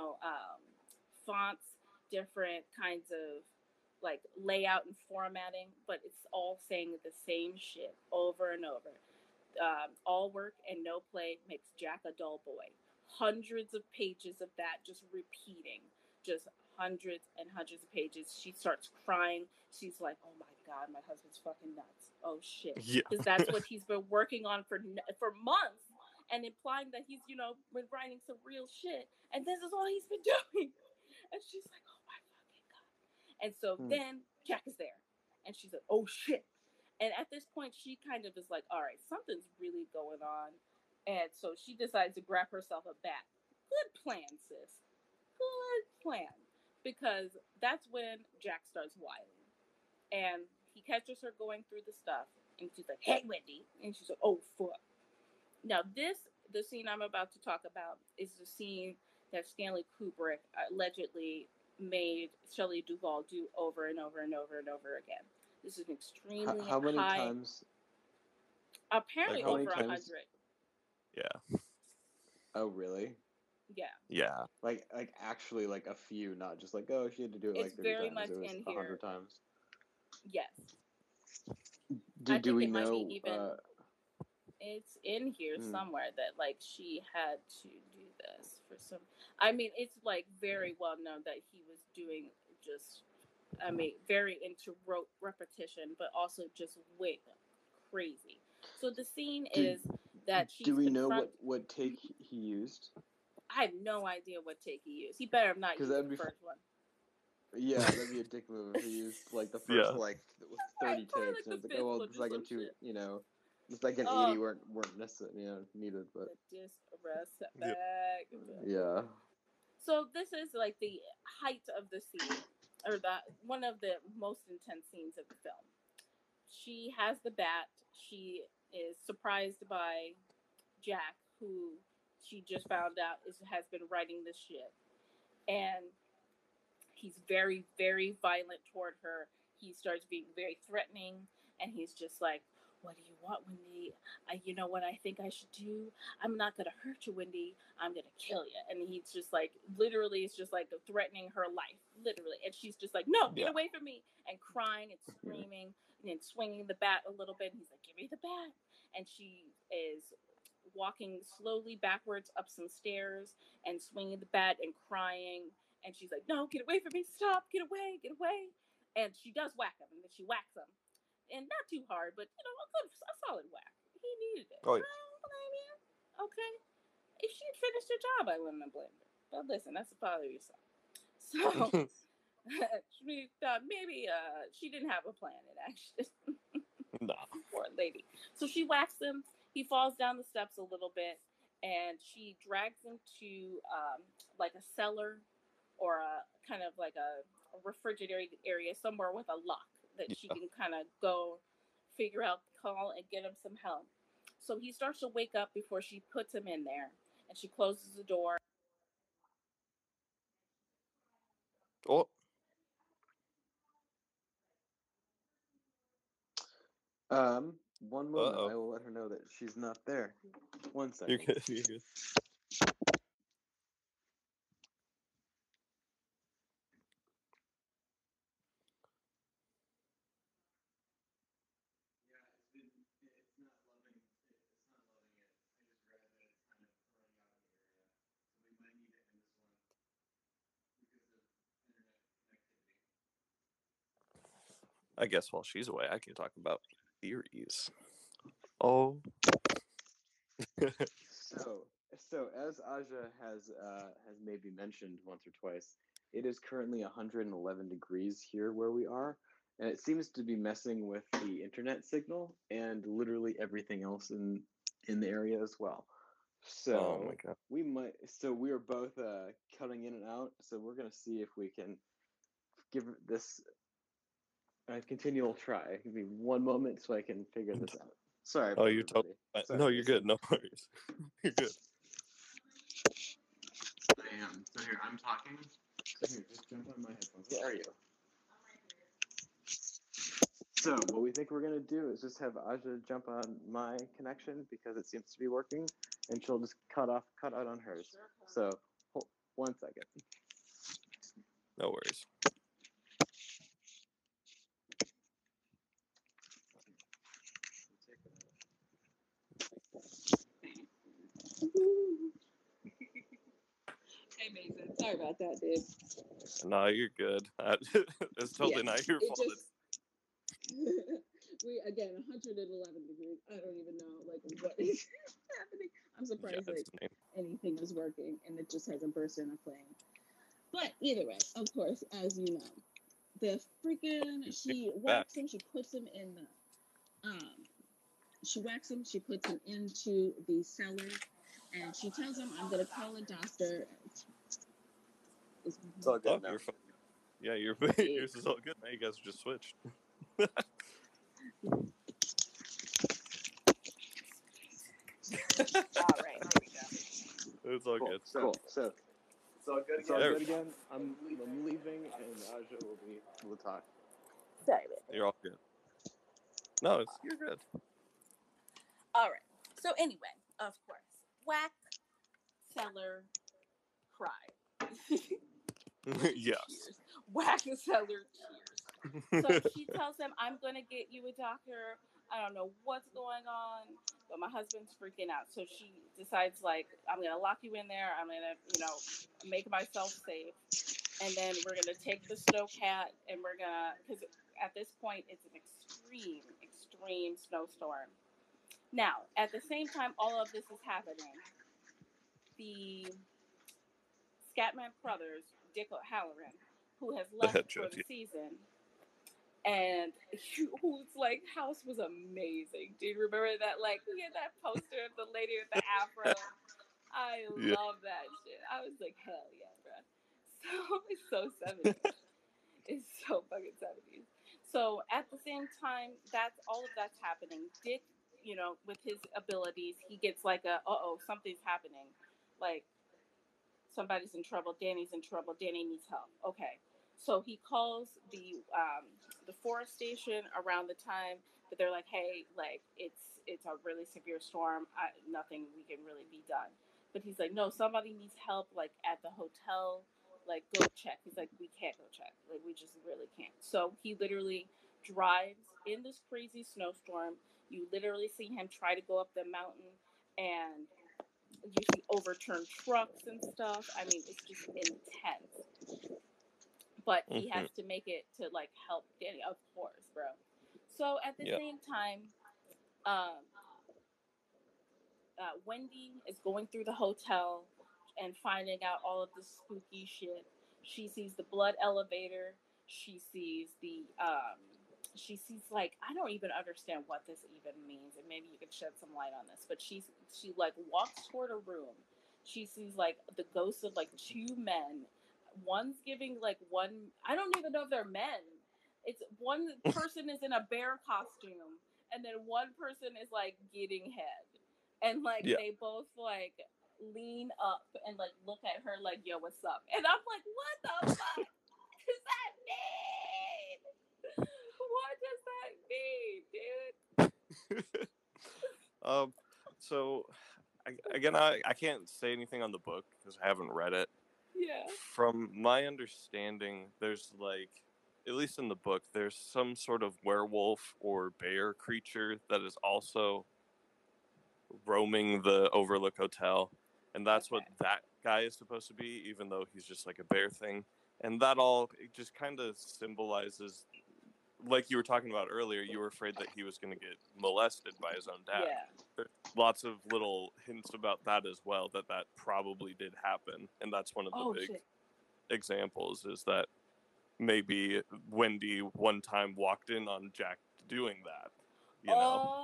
fonts, different kinds of like layout and formatting, but it's all saying the same shit over and over. All work and no play makes Jack a dull boy. Hundreds of pages of that just repeating, just hundreds and hundreds of pages. She starts crying. She's like, "Oh my God, my husband's fucking nuts. Oh shit." Yeah. Because that's what he's been working on for months, and implying that he's, been writing some real shit, and this is all he's been doing. And she's like, "Oh my fucking God." And so then Jack is there, and she's like, "Oh shit." And at this point, she kind of is like, "All right, something's really going on." And so she decides to grab herself a bat. Good plan, sis. Good plan. Because that's when Jack starts whining. And he catches her going through the stuff. And she's like, "Hey, Wendy." And she's like, "Oh, fuck." Now, the scene I'm about to talk about is the scene that Stanley Kubrick allegedly made Shelley Duvall do over and over and over and over again. This is an extremely How many high... times? Apparently Like, over 100. Yeah. Oh, really? Yeah. Yeah. Like actually, like a few, not just like, oh, she had to do it It's like 30 very times. much It was in 100 here. times. Yes. Do we it might know? be even... it's in here somewhere that like she had to do this for some... I mean, it's like very well known that he was doing just... I mean, very into rote repetition, but also just way crazy. So the scene is that she's... Do we know what take he used? I have no idea what take he used. He better have not used the first one. Yeah, that'd be a dick move if he used like the first 30 takes. Like and it's like, oh well, the second two, the second 80 weren't necessarily needed, but the disrespect. Yeah. So this is like the height of the scene, or one of the most intense scenes of the film. She has the bat. She is surprised by Jack, who she just found out has been writing this shit, and he's very, very violent toward her. He starts being very threatening, and he's just like, "What do you want, Wendy? You know what I think I should do? I'm not going to hurt you, Wendy. I'm going to kill you." And he's just like, literally, it's just like threatening her life, literally. And she's just like, "No, get away from me," and crying and screaming and swinging the bat a little bit. And he's like, "Give me the bat." And she is walking slowly backwards up some stairs and swinging the bat and crying. And she's like, "No, get away from me. Stop. Get away. Get away." And she does whack him. And then she whacks him. And not too hard, but, a solid whack. He needed it. Oh, yeah. Okay. If she had finished her job, I wouldn't have blamed her. But listen, that's the father of your son. So she thought maybe she didn't have a plan in action. No. Poor lady. So she whacks him. He falls down the steps a little bit. And she drags him to like a cellar or a kind of like a refrigerated area somewhere with a lock that she can kind of go figure out, call, and get him some help. So he starts to wake up before she puts him in there, and she closes the door. Oh. One moment. I will let her know that she's not there. 1 second. You're good. You're good. I guess while she's away, I can talk about theories. Oh. So as Aja has maybe mentioned once or twice, it is currently 111 degrees here where we are, and it seems to be messing with the internet signal and literally everything else in the area as well. So Oh my god. we are both cutting in and out. So we're gonna see if we can give this a continual try. Give me one moment so I can figure this out. Sorry about you're everybody. Sorry, no, you're good. No worries. You're good. I am. So here, I'm talking. So here, just jump on my headphones. Where are you? So what we think we're going to do is just have Aja jump on my connection because it seems to be working, and she'll just cut out on hers. So hold 1 second. No worries. Hey Mason, sorry about that, dude. No, you're good. It's totally not your fault. We again 111 degrees. I don't even know like what is happening. I'm surprised anything is working and it just hasn't burst in a flame. But either way, of course, as you know, the freaking she whacks him. She puts him in the She whacks him. She puts him into the cellar, and she tells him, "I'm gonna call a doctor." It's all good now. Yeah, yours is all good. Now you guys just switched. All right, there we go. It's all good. Cool. So it's all good again. It's all good again. I'm leaving, and Aja will talk. Sorry, you're all good. No, you're good. All right. So anyway, of course, whack, cellar, cry. Yes. Cheers. Whack, cellar, cheers. So she tells him, "I'm gonna get you a doctor. I don't know what's going on, but my husband's freaking out." So she decides, like, I'm gonna lock you in there. I'm gonna, make myself safe, and then we're gonna take the snowcat, and we're gonna, because at this point it's an extreme snowstorm. Now, at the same time all of this is happening, the Scatman Crothers, Dick O'Halloran, who has left for the season, and whose like house was amazing. Do you remember that? Like, we had that poster of the lady with the afro. I love that shit. I was like, hell yeah, bro. So it's so 70s. It's so fucking 70s. So at the same time, that's happening. Dick, with his abilities, he gets like something's happening. Like, somebody's in trouble. Danny's in trouble. Danny needs help. Okay. So he calls the forest station around the time that they're like, hey, like, it's a really severe storm. Nothing we can really be done. But he's like, no, somebody needs help, like, at the hotel. Like, go check. He's like, we can't go check. Like, we just really can't. So he literally drives in this crazy snowstorm. You literally see him try to go up the mountain, and you see overturned trucks and stuff. I mean, it's just intense. But he has to make it to, like, help Danny, of course, bro. So at the same time, Wendy is going through the hotel and finding out all of this spooky shit. She sees the blood elevator. She sees like, I don't even understand what this even means, and maybe you could shed some light on this. But she like walks toward a room. She sees like the ghosts of like two men. One's giving like one. I don't even know if they're men. It's one person is in a bear costume, and then one person is like getting head. And, like, they both, like, lean up and, like, look at her like, yo, what's up? And I'm like, what the fuck does that mean? What does that mean, dude? So, again, I can't say anything on the book because I haven't read it. Yeah. From my understanding, there's, like, at least in the book, there's some sort of werewolf or bear creature that is also roaming the Overlook Hotel, and that's what that guy is supposed to be, even though he's just like a bear thing. And that all, it just kind of symbolizes like you were talking about earlier, you were afraid that he was going to get molested by his own dad. Yeah. There's lots of little hints about that as well, that probably did happen. And that's one of the big examples, is that maybe Wendy one time walked in on Jack doing that, you know?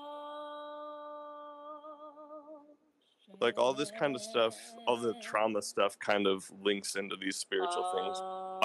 Like all this kind of stuff, all the trauma stuff kind of links into these spiritual things.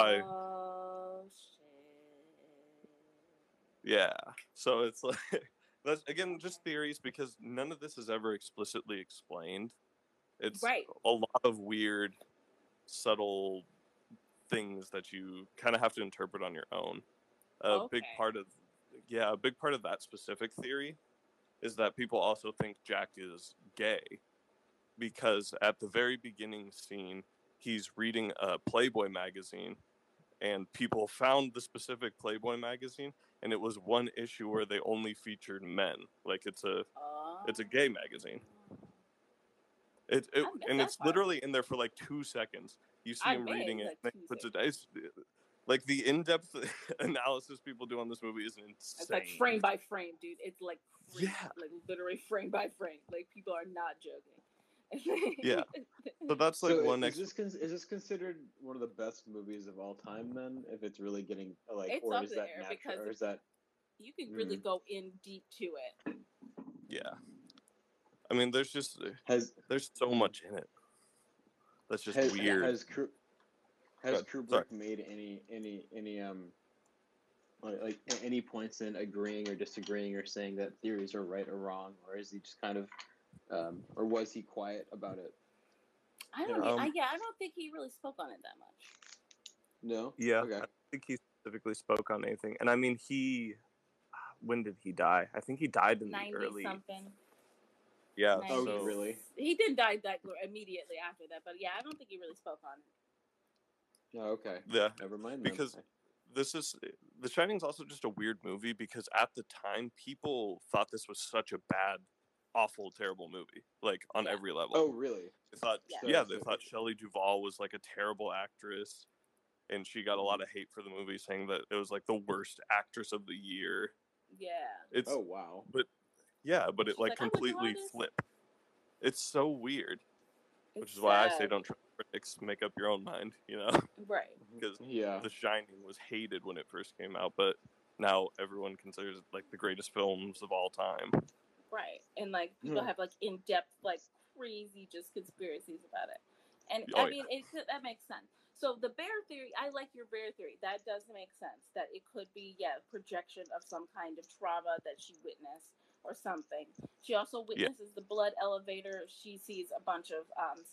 Yeah. So it's like, that's again just theories, because none of this is ever explicitly explained. It's a lot of weird, subtle things that you kind of have to interpret on your own. A big part of that specific theory is that people also think Jack is gay, because at the very beginning scene, he's reading a Playboy magazine, and people found the specific Playboy magazine, and it was one issue where they only featured men. Like it's a gay magazine. It's literally in there for like 2 seconds. You see him reading it. It's like the in-depth analysis people do on this movie is insane. It's like frame by frame, dude. It's like like literally frame by frame. Like people are not joking. Yeah. So that's like is this considered one of the best movies of all time then? If it's really getting like, it's or up is that there natural, because or is that you can really go in deep to it. Yeah. I mean, there's so much in it. That's just weird. Has Kubrick made any points in agreeing or disagreeing or saying that theories are right or wrong, or is he just kind of or was he quiet about it? I don't think he really spoke on it that much. No? Yeah, okay. I don't think he specifically spoke on anything. And I mean, when did he die? I think he died in the early... 90-something. Yeah, 90s. Oh, really? He didn't die immediately after that, but yeah, I don't think he really spoke on it. Oh, okay. Yeah. Never mind. Because The Shining is also just a weird movie, because at the time, people thought this was such a bad, awful, terrible movie, like on every level. Oh, really? They thought, they thought Shelley Duvall was like a terrible actress, and she got a lot of hate for the movie, saying that it was like the worst actress of the year. Yeah. Oh, wow. But it like completely flipped. It's so weird. Which is why I say don't try to critics, make up your own mind, you know? Right. Because The Shining was hated when it first came out, but now everyone considers it like the greatest films of all time. Right. And like people have like in-depth, like crazy just conspiracies about it. And that makes sense. So the bear theory, I like your bear theory. That does make sense. That it could be, projection of some kind of trauma that she witnessed or something. She also witnesses the blood elevator. She sees a bunch of,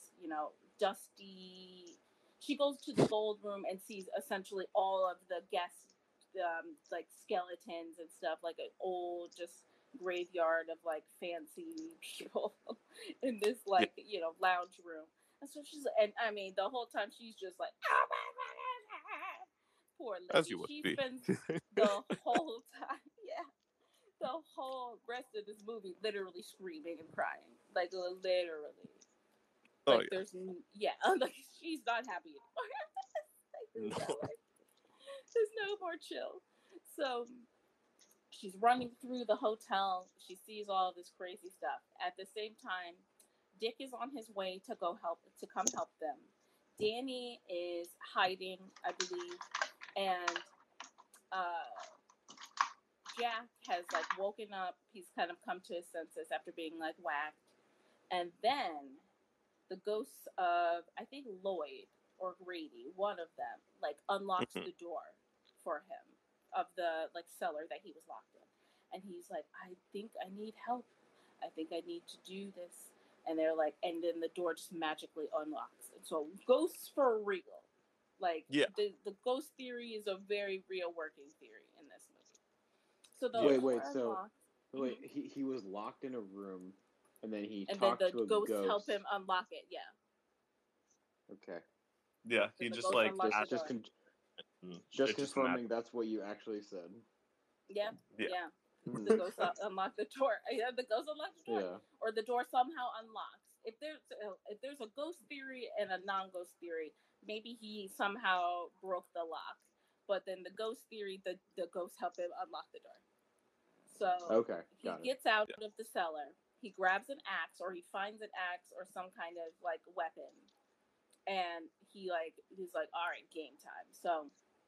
dusty... She goes to the gold room and sees essentially all of the guests, like skeletons and stuff, like an old just graveyard of like fancy people in this lounge room. And so the whole time she's just like, oh my God, poor lady. As you would be. Spends the whole time, the whole rest of this movie literally screaming and crying, like literally. Like there's like she's not happy anymore. There's no more chill. So she's running through the hotel. She sees all of this crazy stuff. At the same time, Dick is on his way to come help them. Danny is hiding, I believe, and Jack has like woken up. He's kind of come to his senses after being like whacked, and then the ghosts of, I think, Lloyd or Grady, one of them, like unlocks the door for him of the like cellar that he was locked in, and he's like, I think I need help. I think I need to do this. And they're like, and then the door just magically unlocks. And so ghosts for real. Like the ghost theory is a very real working theory in this movie. So the he was locked in a room, and then he and talked then the to a ghosts ghost. help him unlock it. Yeah. Okay. Yeah, he just like just confirming that's what you actually said. Yeah. The ghost unlocked the door. Yeah, the ghost unlocked the door, or the door somehow unlocks. If there's a ghost theory and a non-ghost theory, maybe he somehow broke the lock. But then the ghost theory, the ghosts help him unlock the door. So Okay, he got it. gets out of the cellar. He grabs an axe, or he finds an axe or some kind of like weapon, and he's like, all right, game time. So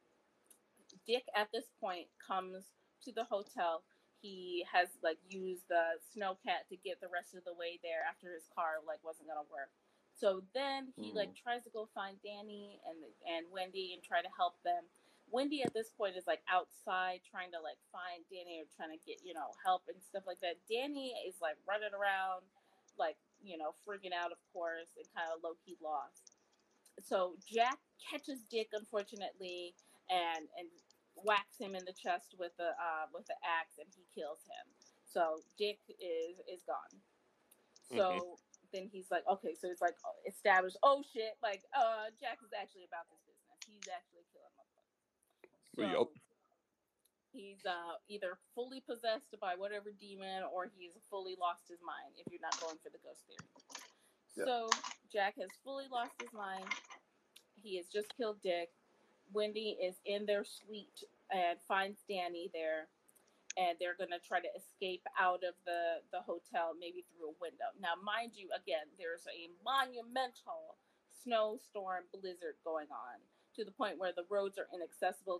Dick at this point comes to the hotel. He has like used the snowcat to get the rest of the way there after his car like wasn't gonna work. So then he like tries to go find Danny and Wendy and try to help them. Wendy at this point is like outside trying to like find Danny or trying to get, help and stuff like that. Danny is like running around like, freaking out, of course, and kind of low key lost. So Jack catches Dick, unfortunately, and whacks him in the chest with the axe, and he kills him. So Dick is gone. So then he's like, okay, so it's like established. Oh shit! Like, Jack is actually about this business. He's actually killing motherfuckers. So he's either fully possessed by whatever demon, or he's fully lost his mind. If you're not going for the ghost theory. Yep. So Jack has fully lost his mind. He has just killed Dick. Wendy is in their suite and finds Danny there, and they're going to try to escape out of the hotel, maybe through a window. Now, mind you, again, there's a monumental snowstorm blizzard going on to the point where the roads are inaccessible,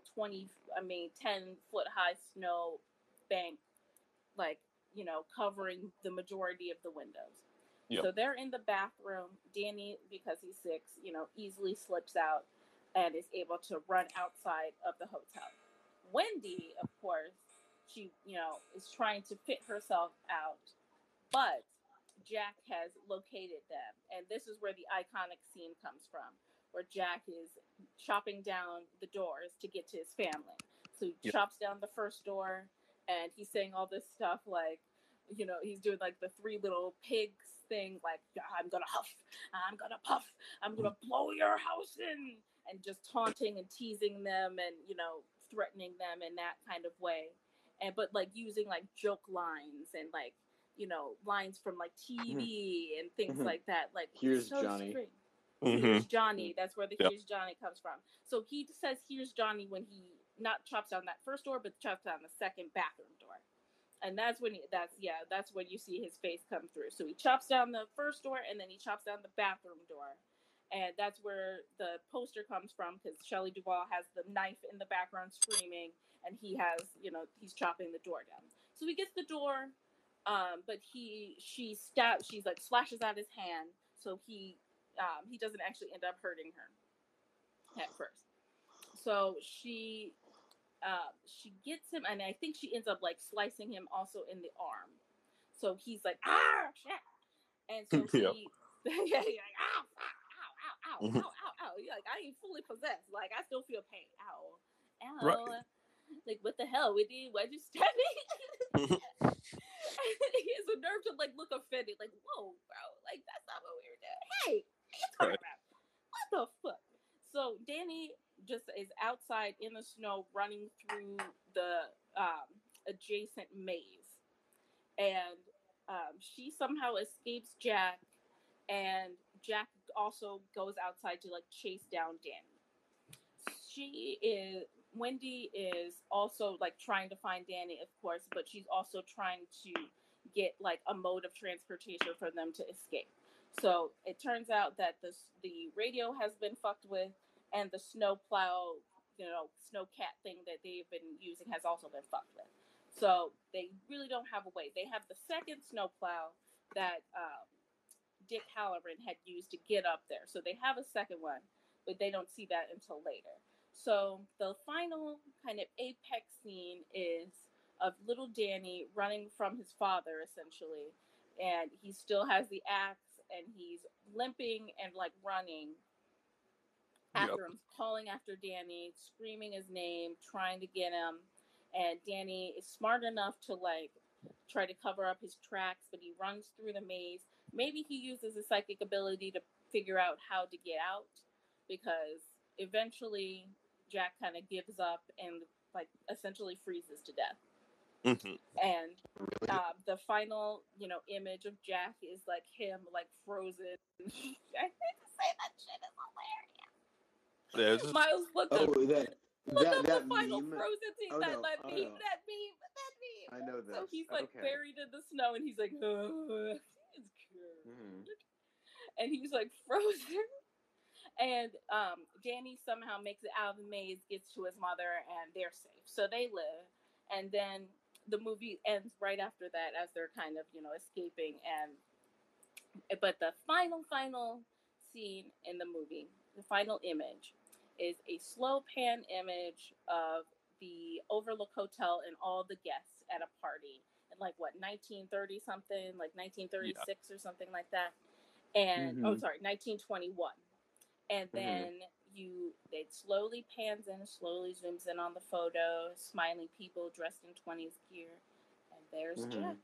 10-foot high snow bank, like, covering the majority of the windows. Yep. So they're in the bathroom. Danny, because he's 6, easily slips out and is able to run outside of the hotel. Wendy, of course, she, is trying to fit herself out, but Jack has located them. And this is where the iconic scene comes from, where Jack is chopping down the doors to get to his family. So he chops down the first door, and he's saying all this stuff like, he's doing like the 3 little pigs thing, like, I'm gonna huff, I'm gonna puff, I'm gonna blow your house in, and just taunting and teasing them and, threatening them in that kind of way. And, but like using like joke lines and like, lines from like TV and things like that. Like, here's so Johnny. Here's Johnny. That's where the here's Johnny comes from. So he says here's Johnny when he not chops down that first door, but chops down the second bathroom door. And that's when that's when you see his face come through. So he chops down the first door, and then he chops down the bathroom door. And that's where the poster comes from, because Shelley Duvall has the knife in the background screaming, and he has, he's chopping the door down. So he gets the door, but she like slashes out his hand, so he doesn't actually end up hurting her at first. So she gets him, and I think she ends up like slicing him also in the arm. So he's like, shit. And so he, he's like, ow, ow, ow. You're like, I ain't fully possessed. Like, I still feel pain. Ow. Right. Like, what the hell? Why'd you stab me? He has a nerve to like look offended. Like, whoa, bro. Like, that's not what we were doing. Hey, what are you talking about? What the fuck? So Danny just is outside in the snow running through the adjacent maze. And she somehow escapes Jack, and Jack also goes outside to like chase down Danny. Wendy is also like trying to find Danny, of course, but she's also trying to get like a mode of transportation for them to escape. So it turns out that the radio has been fucked with, and the snowplow, snowcat thing that they've been using has also been fucked with. So they really don't have a way. They have the second snowplow that Dick Halloran had used to get up there. So they have a second one, but they don't see that until later. So the final kind of apex scene is of little Danny running from his father, essentially. And he still has the axe, and he's limping and like running after him, calling after Danny, screaming his name, trying to get him. And Danny is smart enough to like try to cover up his tracks, but he runs through the maze. Maybe he uses his psychic ability to figure out how to get out, because eventually Jack kind of gives up and like essentially freezes to death. Mm-hmm. And the final, image of Jack is like him, like frozen. I hate to say that shit is hilarious. Miles, what the? Look up that the final meme. Frozen scene. Oh, that no. Oh, meme. no. That meme. I know this. So he's like Okay. buried in the snow, and he's like, it's good. Mhm. And he's like frozen. And Danny somehow makes it out of the maze, gets to his mother, and they're safe. So they live. And then the movie ends right after that as they're kind of, escaping. But the final scene in the movie, the final image, is a slow pan image of the Overlook Hotel and all the guests at a party in 1930 something, 1936 or something like that. And 1921. And then it slowly pans in, slowly zooms in on the photo, smiling people dressed in 20s gear, and there's Jack.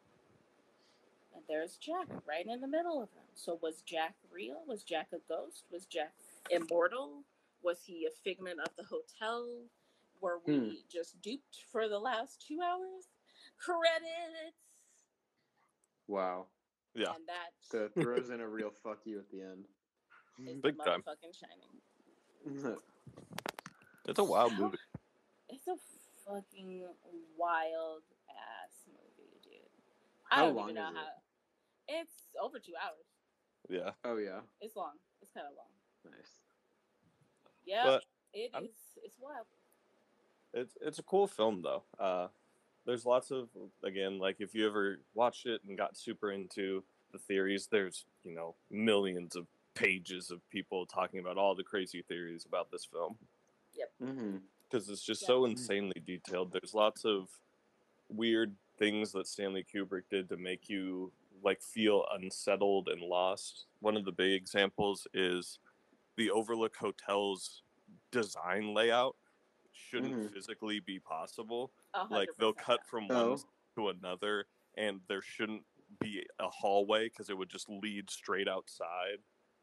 And there's Jack right in the middle of them. So was Jack real? Was Jack a ghost? Was Jack immortal? Was he a figment of the hotel? Were we just duped for the last 2 hours? Credits! Wow. Yeah. And that So it throws in a real fuck you at the end. is Big the time. motherfucking Shining. It's a wild movie. It's a fucking wild ass movie, dude. How I don't long even know is it? how. It's over 2 hours. Yeah. Oh, yeah. It's long. It's kind of long. Nice. Yeah, But it's wild. It's a cool film though. There's lots of, again, like if you ever watched it and got super into the theories, there's millions of pages of people talking about all the crazy theories about this film. Yep. Because it's just so insanely detailed. There's lots of weird things that Stanley Kubrick did to make you feel unsettled and lost. One of the big examples is the Overlook Hotel's design layout shouldn't physically be possible. 100%. They'll cut from one to another, and there shouldn't be a hallway because it would just lead straight outside.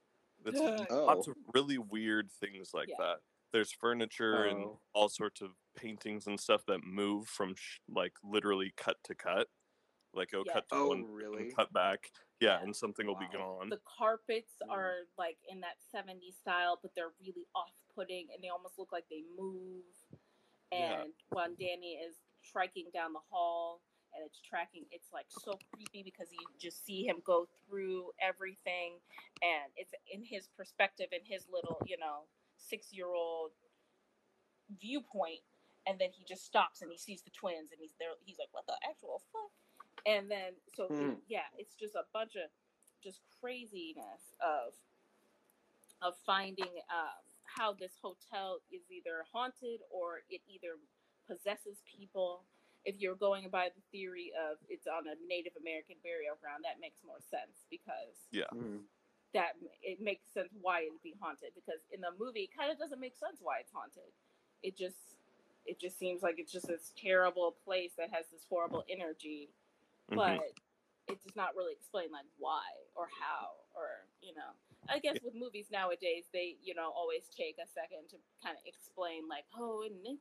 Lots of really weird things like that. There's furniture and all sorts of paintings and stuff that move from literally cut to cut. It'll cut to one and cut back. Yeah, and something will be gone. The carpets are in that 70s style, but they're really off-putting, and they almost look like they move. And when Danny is striking down the hall, and it's tracking, it's so creepy because you just see him go through everything, and it's in his perspective, in his little 6-year-old viewpoint, and then he just stops and he sees the twins, and he's there. He's like, "What the actual fuck?" And then it's just a bunch of just craziness of finding how this hotel is either haunted or it either possesses people. If you're going by the theory of it's on a Native American burial ground, that makes more sense because that it makes sense why it'd be haunted. Because in the movie, it kind of doesn't make sense why it's haunted. It just seems like it's just this terrible place that has this horrible energy, but it does not really explain why or how or I guess with movies nowadays they always take a second to kind of explain and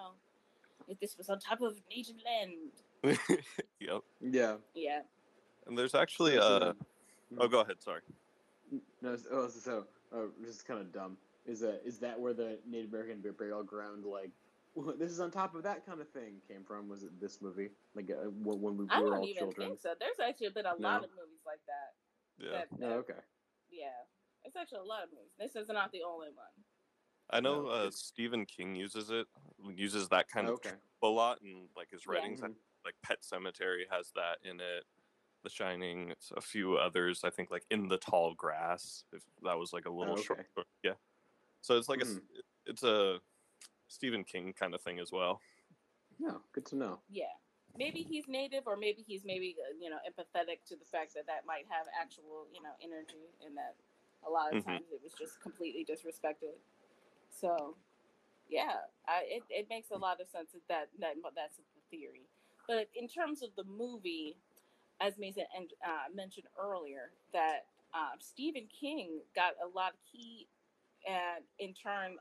if this was on top of native land. Yep. Yeah. And there's actually oh, go ahead. Sorry. No. So this is kind of dumb. Is that where the Native American burial ground this is on top of that kind of thing came from? Was it this movie? When we were all children? I don't even think so. There's actually been a lot of movies like that. Yeah. Okay. Yeah. It's actually a lot of movies. This is not the only one. I know Stephen King uses that kind of trope a lot in his writings. Like Pet Sematary has that in it. The Shining, it's a few others. I think In the Tall Grass. If that was a little short. Yeah. So it's it's a Stephen King kind of thing as well. Yeah, good to know. Yeah. Maybe he's native, or maybe he's empathetic to the fact that might have actual, energy, and that a lot of times it was just completely disrespected. So, yeah, it makes a lot of sense that that's the theory. But in terms of the movie, as Mason mentioned earlier, that Stephen King got a lot of heat, and in turn,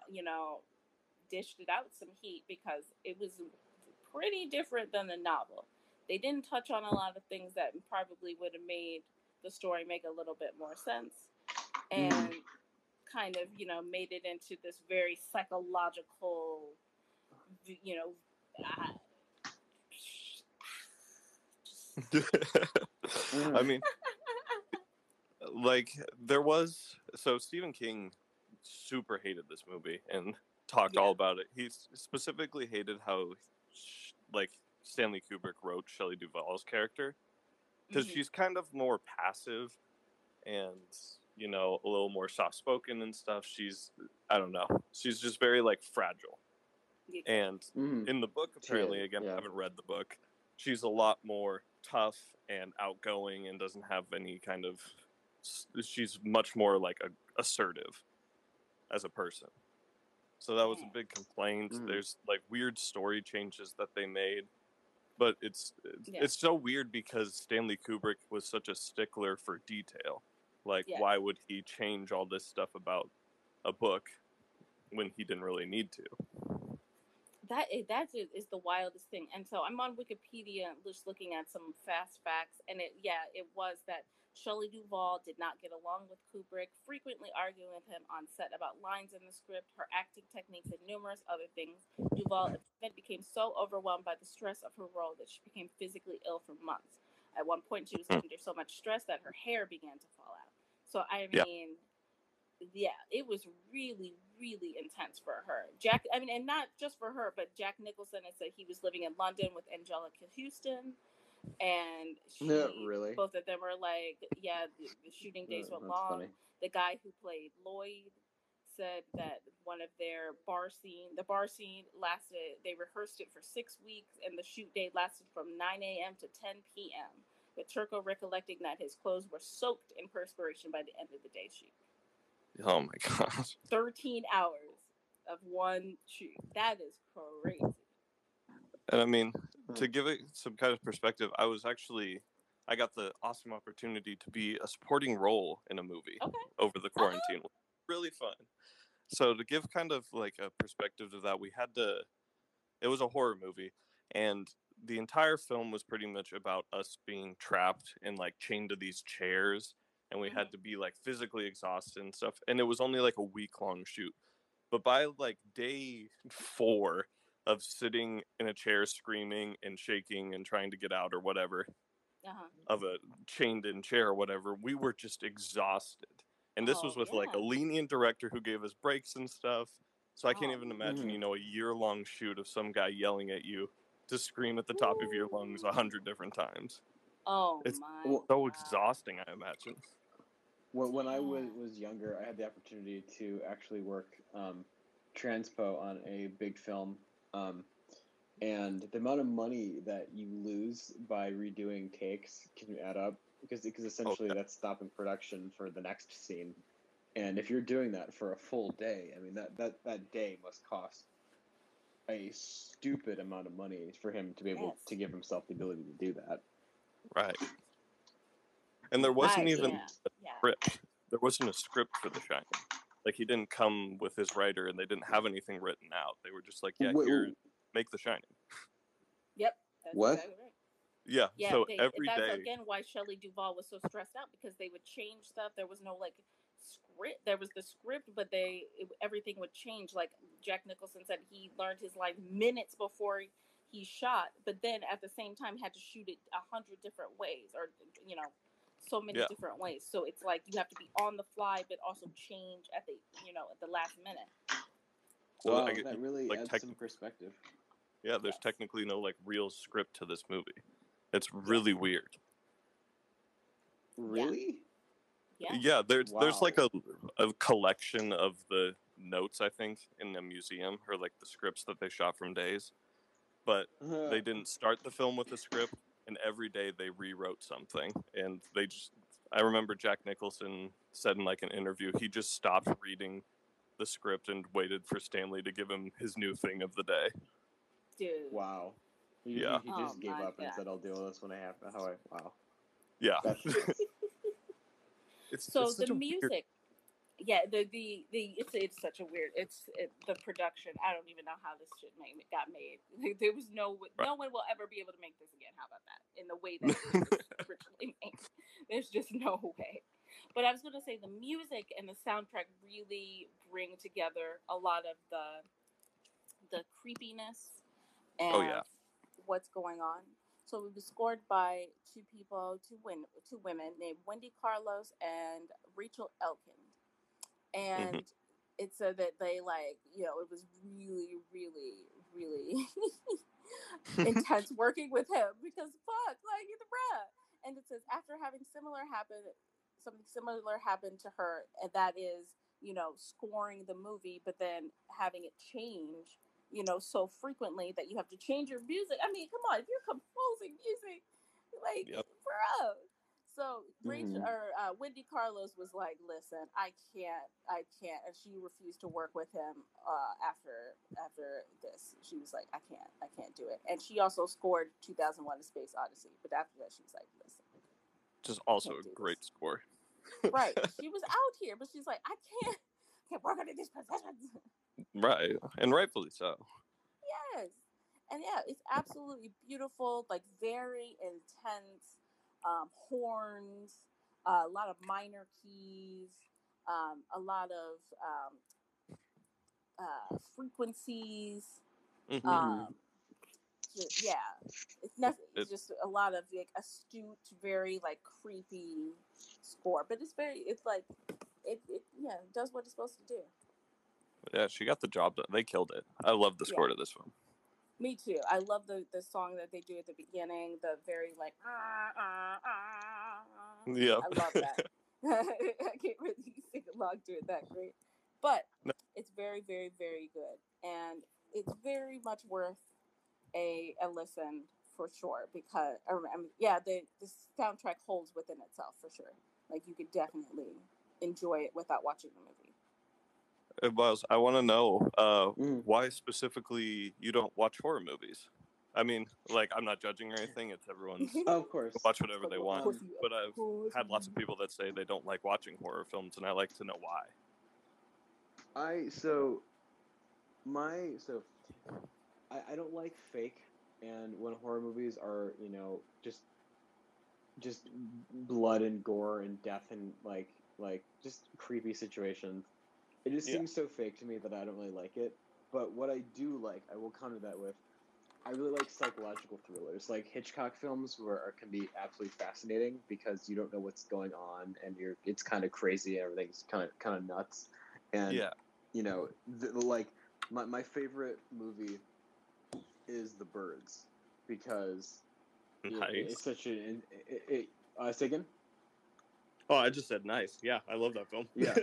dished it out some heat because it was pretty different than the novel. They didn't touch on a lot of things that probably would have made the story make a little bit more sense, and kind of made it into this very psychological you know, I mean, like there was Stephen King super hated this movie and talked all about it. He specifically hated how like Stanley Kubrick wrote Shelley Duvall's character because she's kind of more passive and a little more soft spoken and stuff. I don't know, she's just very like fragile. And in the book, apparently, I haven't read the book, she's a lot more tough and outgoing and doesn't have any kind of, she's much more like assertive as a person. So that was a big complaint. There's like weird story changes that they made, but it's so weird because Stanley Kubrick was such a stickler for detail. Like, why would he change all this stuff about a book when he didn't really need to? That is the wildest thing. And so I'm on Wikipedia just looking at some fast facts, and it was that Shelley Duvall did not get along with Kubrick, frequently arguing with him on set about lines in the script, her acting techniques, and numerous other things. Duvall became so overwhelmed by the stress of her role that she became physically ill for months. At one point, she was under so much stress that her hair began to fall out. So, I mean, it was really, really intense for her. And not just for her, but Jack Nicholson had said he was living in London with Angelica Houston. And both of them were like, the shooting days went long. Funny. The guy who played Lloyd said that one of the bar scene lasted, they rehearsed it for 6 weeks, and the shoot day lasted from 9 a.m. to 10 p.m. with Turco recollecting that his clothes were soaked in perspiration by the end of the day shoot. Oh my gosh. 13 hours of one shoot. That is crazy. And I mean, to give it some kind of perspective, I got the awesome opportunity to be a supporting role in a movie over the quarantine. Really fun. So to give kind of like a perspective of that, it was a horror movie, and the entire film was pretty much about us being trapped and like chained to these chairs, and we had to be like physically exhausted and stuff. And it was only like a week-long shoot. But by like day 4 of sitting in a chair screaming and shaking and trying to get out or whatever of a chained in chair or whatever, we were just exhausted. And this was with like a lenient director who gave us breaks and stuff. So I can't even imagine, a year-long shoot of some guy yelling at you to scream at the top of your lungs 100 different times. It's so exhausting, I imagine. When I was younger, I had the opportunity to actually work transpo on a big film. And the amount of money that you lose by redoing takes can add up because essentially that's stopping production for the next scene. And if you're doing that for a full day, I mean that day must cost a stupid amount of money for him to be able to give himself the ability to do that. Right. And there wasn't even a script. There wasn't a script for The Shining. Like, he didn't come with his writer, and they didn't have anything written out. They were just like, here, make The Shining. Yep. That's exactly right. Yeah. So every day. That's again why Shelley Duvall was so stressed out, because they would change stuff. There was no like script. There was the script, but everything would change. Like Jack Nicholson said, he learned his line minutes before he shot, but then at the same time had to shoot it 100 different ways, or so many different ways. So it's like you have to be on the fly, but also change at the last minute. Wow, that really adds some perspective. Yeah, there's technically no like real script to this movie. It's really weird. Really? Yeah. There's like a collection of the notes, I think, in the museum, or like the scripts that they shot from days. But they didn't start the film with a script, and every day they rewrote something. And I remember Jack Nicholson said in like an interview, he just stopped reading the script and waited for Stanley to give him his new thing of the day. Dude. Wow. He just gave up and said, I'll deal with this when I have to. Wow. Yeah. It's the music. It's such a weird. The production. I don't even know how this shit got made. There was no one will ever be able to make this again. How about that? In the way that it was originally made, there's just no way. But I was going to say the music and the soundtrack really bring together a lot of the the creepiness and Oh, yeah. what's going on. So it was scored by two women named Wendy Carlos and Rachel Elkind. And it said that they it was really, really, really intense working with him because he's a brat. And it says after having something similar happened to her, and that is, scoring the movie, but then having it change, so frequently that you have to change your music. I mean, come on, if you're composing music, bro. So Wendy Carlos was like, "Listen, I can't," and she refused to work with him after this. She was like, "I can't do it." And she also scored 2001: A Space Odyssey, but after that, she was like, "Listen." Just also a great score. Right, she was out here, but she's like, "I can't work under this position." Right, and rightfully so. Yes, and yeah, it's absolutely beautiful, like very intense. Horns, a lot of minor keys, a lot of frequencies. It's nothing. It's just a lot of astute, very creepy score, but it does what it's supposed to do. Yeah, she got the job done. They killed it. I love the score to this film. Me too. I love the song that they do at the beginning, the very Yeah. I love that. I can't really sing along to it that great. But it's very, very, very good. And it's very much worth a listen for sure, because the soundtrack holds within itself for sure. Like you could definitely enjoy it without watching the movie. Miles, I want to know why specifically you don't watch horror movies. I mean, I'm not judging or anything. It's everyone's. Of course. Watch whatever they want. But I've had lots of people that say they don't like watching horror films, and I like to know why. I don't like fake, and when horror movies are, just blood and gore and death and just creepy situations. It just seems so fake to me that I don't really like it. But what I do like, I will counter that with, I really like psychological thrillers, like Hitchcock films, can be absolutely fascinating because you don't know what's going on and it's kind of crazy and everything's kind of nuts. And my favorite movie is The Birds because it's such an say again? Oh, I just said nice. Yeah, I love that film. Yeah.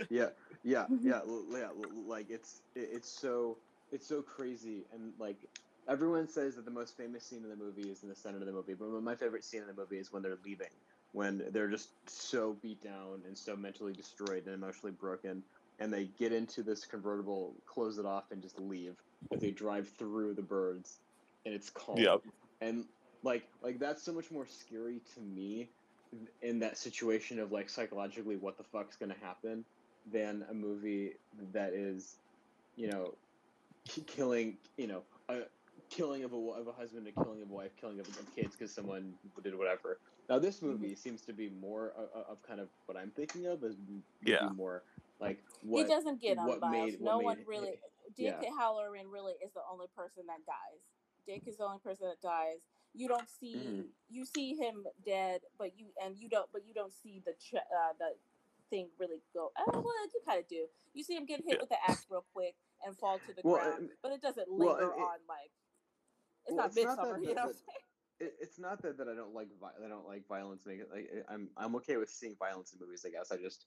Like it's so crazy, and everyone says that the most famous scene in the movie is in the center of the movie, but my favorite scene in the movie is when they're leaving, when they're just so beat down and so mentally destroyed and emotionally broken, and they get into this convertible, close it off, and just leave. As they drive through the birds, and it's calm. Yep. And that's so much more scary to me in that situation of psychologically what the fuck's gonna happen than a movie that is, killing of a husband, a killing of a wife, killing of kids because someone did whatever. Now this movie seems to be more of kind of what I'm thinking of as more what he doesn't get unbiased. Dick Yeah. Halloran really is the only person that dies. Dick is the only person that dies. You don't see you see him dead, but you don't see the thing really go. Oh well, you kind of do. You see him get hit with the axe real quick and fall to the ground, but it doesn't linger on it's not Midsummer. You know what I'm saying? It's not that I don't like violence. I'm okay with seeing violence in movies. I guess I just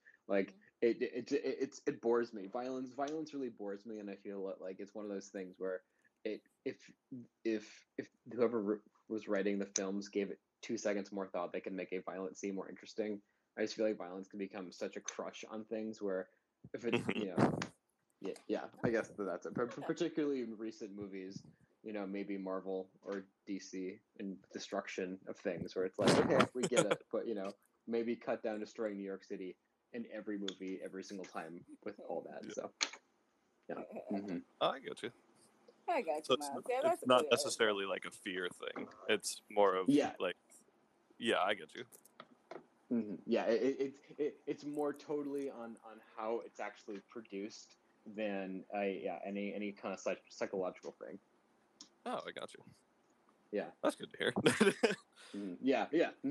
it bores me. Violence really bores me, and I feel like it's one of those things where if whoever was writing the films gave it 2 seconds more thought, they can make a violent scene more interesting. I just feel like violence can become such a crush on things where if it's I guess that's it. Particularly in recent movies, maybe Marvel or DC and destruction of things where it's okay, we get it, but maybe cut down destroying New York City in every movie every single time with all that. So I get you. I got So you, Miles. it's not necessarily like a fear thing. It's more of I get you. Yeah, it's more totally on how it's actually produced than any kind of psychological thing. Oh, I got you. Yeah, that's good to hear. Yeah.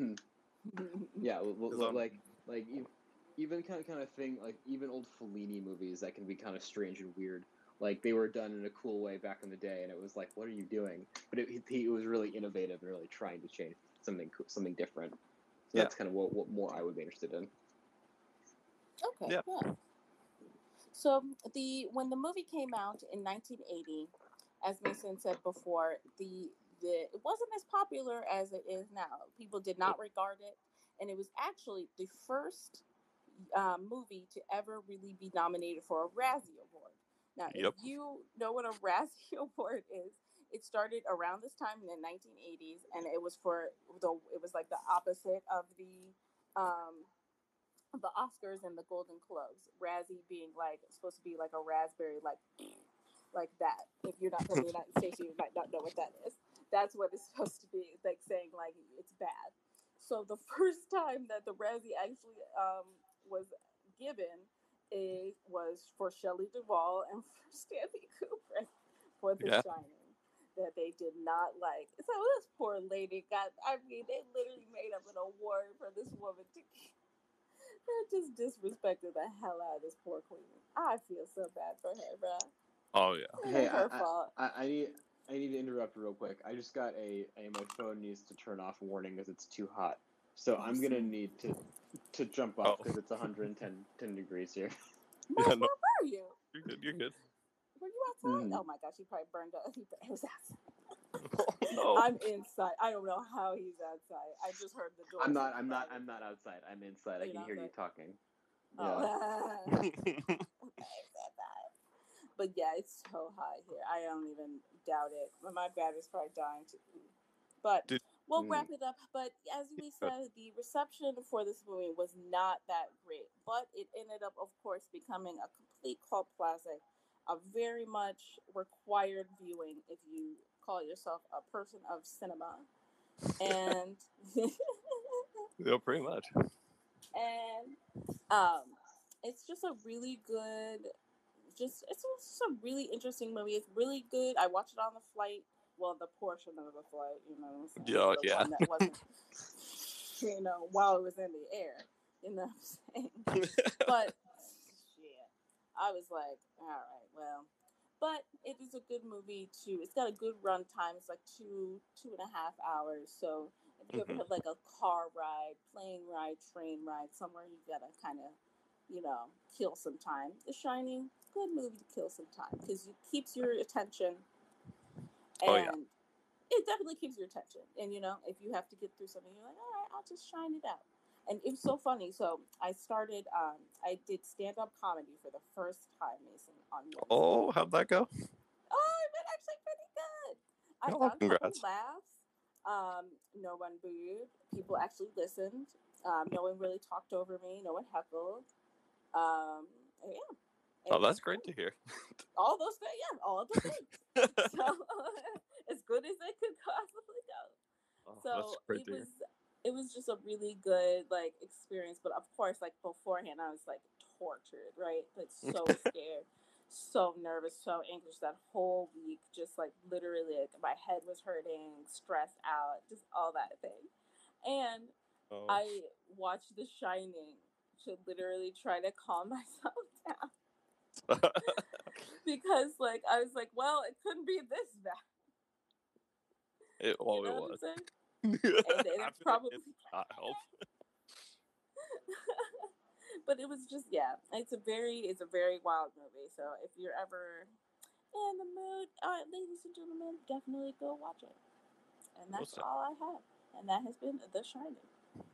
Well, like even kind of thing, like even old Fellini movies that can be kind of strange and weird. Like they were done in a cool way back in the day, and it was like, what are you doing? But it was really innovative and really trying to change something different. So that's kind of what more I would be interested in. Okay. Yeah. So when the movie came out in 1980, as Mason said before, it wasn't as popular as it is now. People did not regard it, and it was actually the first movie to ever really be nominated for a Razzie Award. Now, if you know what a Razzie Award is, it started around this time in the 1980s, and it was like the opposite of the Oscars and the Golden Globes. Razzie being like supposed to be like a raspberry, like that. If you're not from the United States, you might not know what that is. That's what it's supposed to be, like saying like it's bad. So the first time that the Razzie actually was given, it was for Shelley Duvall and for Stanley Kubrick for The Shining, that they did not like. So this poor lady they literally made up an award for this woman to. They just disrespected the hell out of this poor queen. I feel so bad for her, bro. Oh yeah. Hey, her fault. I need to interrupt real quick. I just got my phone needs to turn off warning because it's too hot. So I'm gonna need to jump off because it's 110 degrees here. Where were you? You're good. Were you outside? Oh my gosh, he probably burned up. He was outside. No. I'm inside. I don't know how he's outside. I just heard the door. I'm not outside. I'm inside. I can hear you talking. Oh. Yeah. But yeah, it's so hot here. I don't even doubt it. My battery's probably dying too. But we'll wrap it up. But as we said, the reception for this movie was not that great. But it ended up, of course, becoming a complete cult classic. A very much required viewing if you call yourself a person of cinema. And yeah, pretty much. And it's just a really good, it's just a really interesting movie. It's really good. I watched it on the flight. Well, the portion of the flight, you know. Yeah, the one that wasn't, while it was in the air. You know what I'm saying? But yeah, I was like, all right, well. But it is a good movie too. It's got a good run time. It's like 2.5 hours. So if you ever have like a car ride, plane ride, train ride, somewhere you gotta kind of, kill some time. The Shining, good movie to kill some time because it keeps your attention. And it definitely keeps your attention. And if you have to get through something, you're like, all right, I'll just shine it out. And it was so funny. So I started, I did stand-up comedy for the first time, Mason, on Wednesday. Oh, how'd that go? Oh, it went actually pretty good. I got a couple laughs. No one booed. People actually listened. No one really talked over me. No one heckled. Oh, that's great to hear. All those things, all the things. So as good as they could possibly go. Oh, so it was just a really good experience. But of course, beforehand, I was tortured, right? So scared, so nervous, so anxious that whole week. Just literally, my head was hurting, stressed out, just all that thing. And I watched The Shining to literally try to calm myself down. Because I was like, well, it couldn't be this bad. It was. And it probably not help. But it was just it's a very wild movie. So if you're ever in the mood, ladies and gentlemen, definitely go watch it. And that's all I have. And that has been The Shining.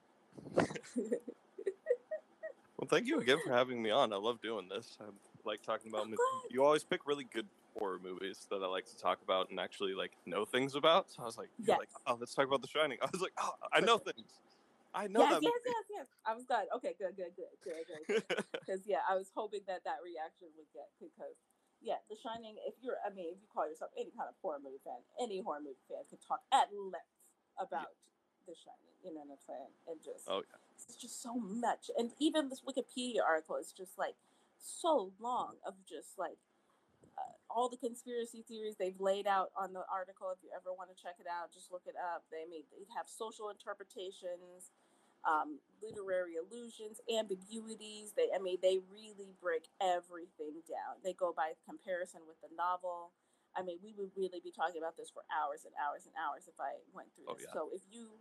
Well, thank you again for having me on. I love doing this. I like talking about movies. You always pick really good horror movies that I like to talk about and actually know things about. So I was like, let's talk about The Shining. I was like, I know things. I know that movie. Yes. I was glad. Okay, good. Because I was hoping that reaction would get because The Shining. If you call yourself any kind of horror movie fan, any horror movie fan could talk at length about The Shining. You know what I'm saying? And just it's just so much. And even this Wikipedia article is just so long of just like all the conspiracy theories they've laid out on the article. If you ever want to check it out, just look it up. They have social interpretations, literary allusions, ambiguities. They really break everything down. They go by comparison with the novel. I mean, we would really be talking about this for hours and hours and hours if I went through this. Yeah. So if you,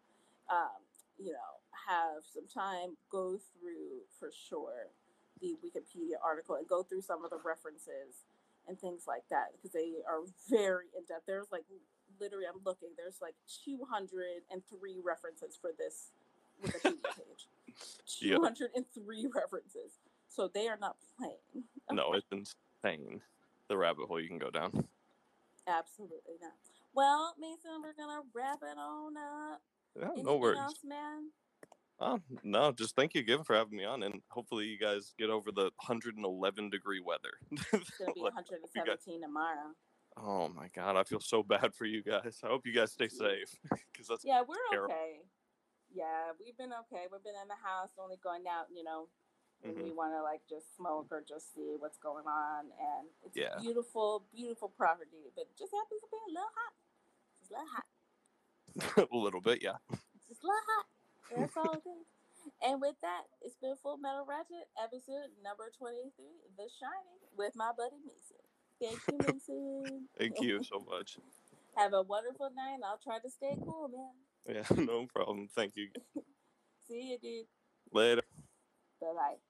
have some time, go through for sure the Wikipedia article and go through some of the references and things like that, because they are very in-depth. There's like, literally, I'm looking, there's like 203 references for this Wikipedia page. 203 references. So they are not playing. No, it's insane, the rabbit hole you can go down. Absolutely not. Well, Mason, we're going to wrap it on up. Yeah, Anything no worries. else, man? No, just thank you again for having me on, and hopefully you guys get over the 111-degree weather. It's going to be 117 tomorrow. Oh my God, I feel so bad for you guys. I hope you guys stay safe. That's we're terrible. Okay. Yeah, we've been okay. We've been in the house, only going out, when we want to like just smoke or just see what's going on. And it's a beautiful, beautiful property, but it just happens to be a little hot. Just a little hot. A little bit, yeah. It's just a little hot. That's all it is. And with that, it's been Full Metal Ratchet, episode number 23, The Shining, with my buddy Mason. Thank you, Mason. Thank you so much. Have a wonderful night. I'll try to stay cool, man. Yeah, no problem. Thank you. See you, dude. Later. Bye-bye.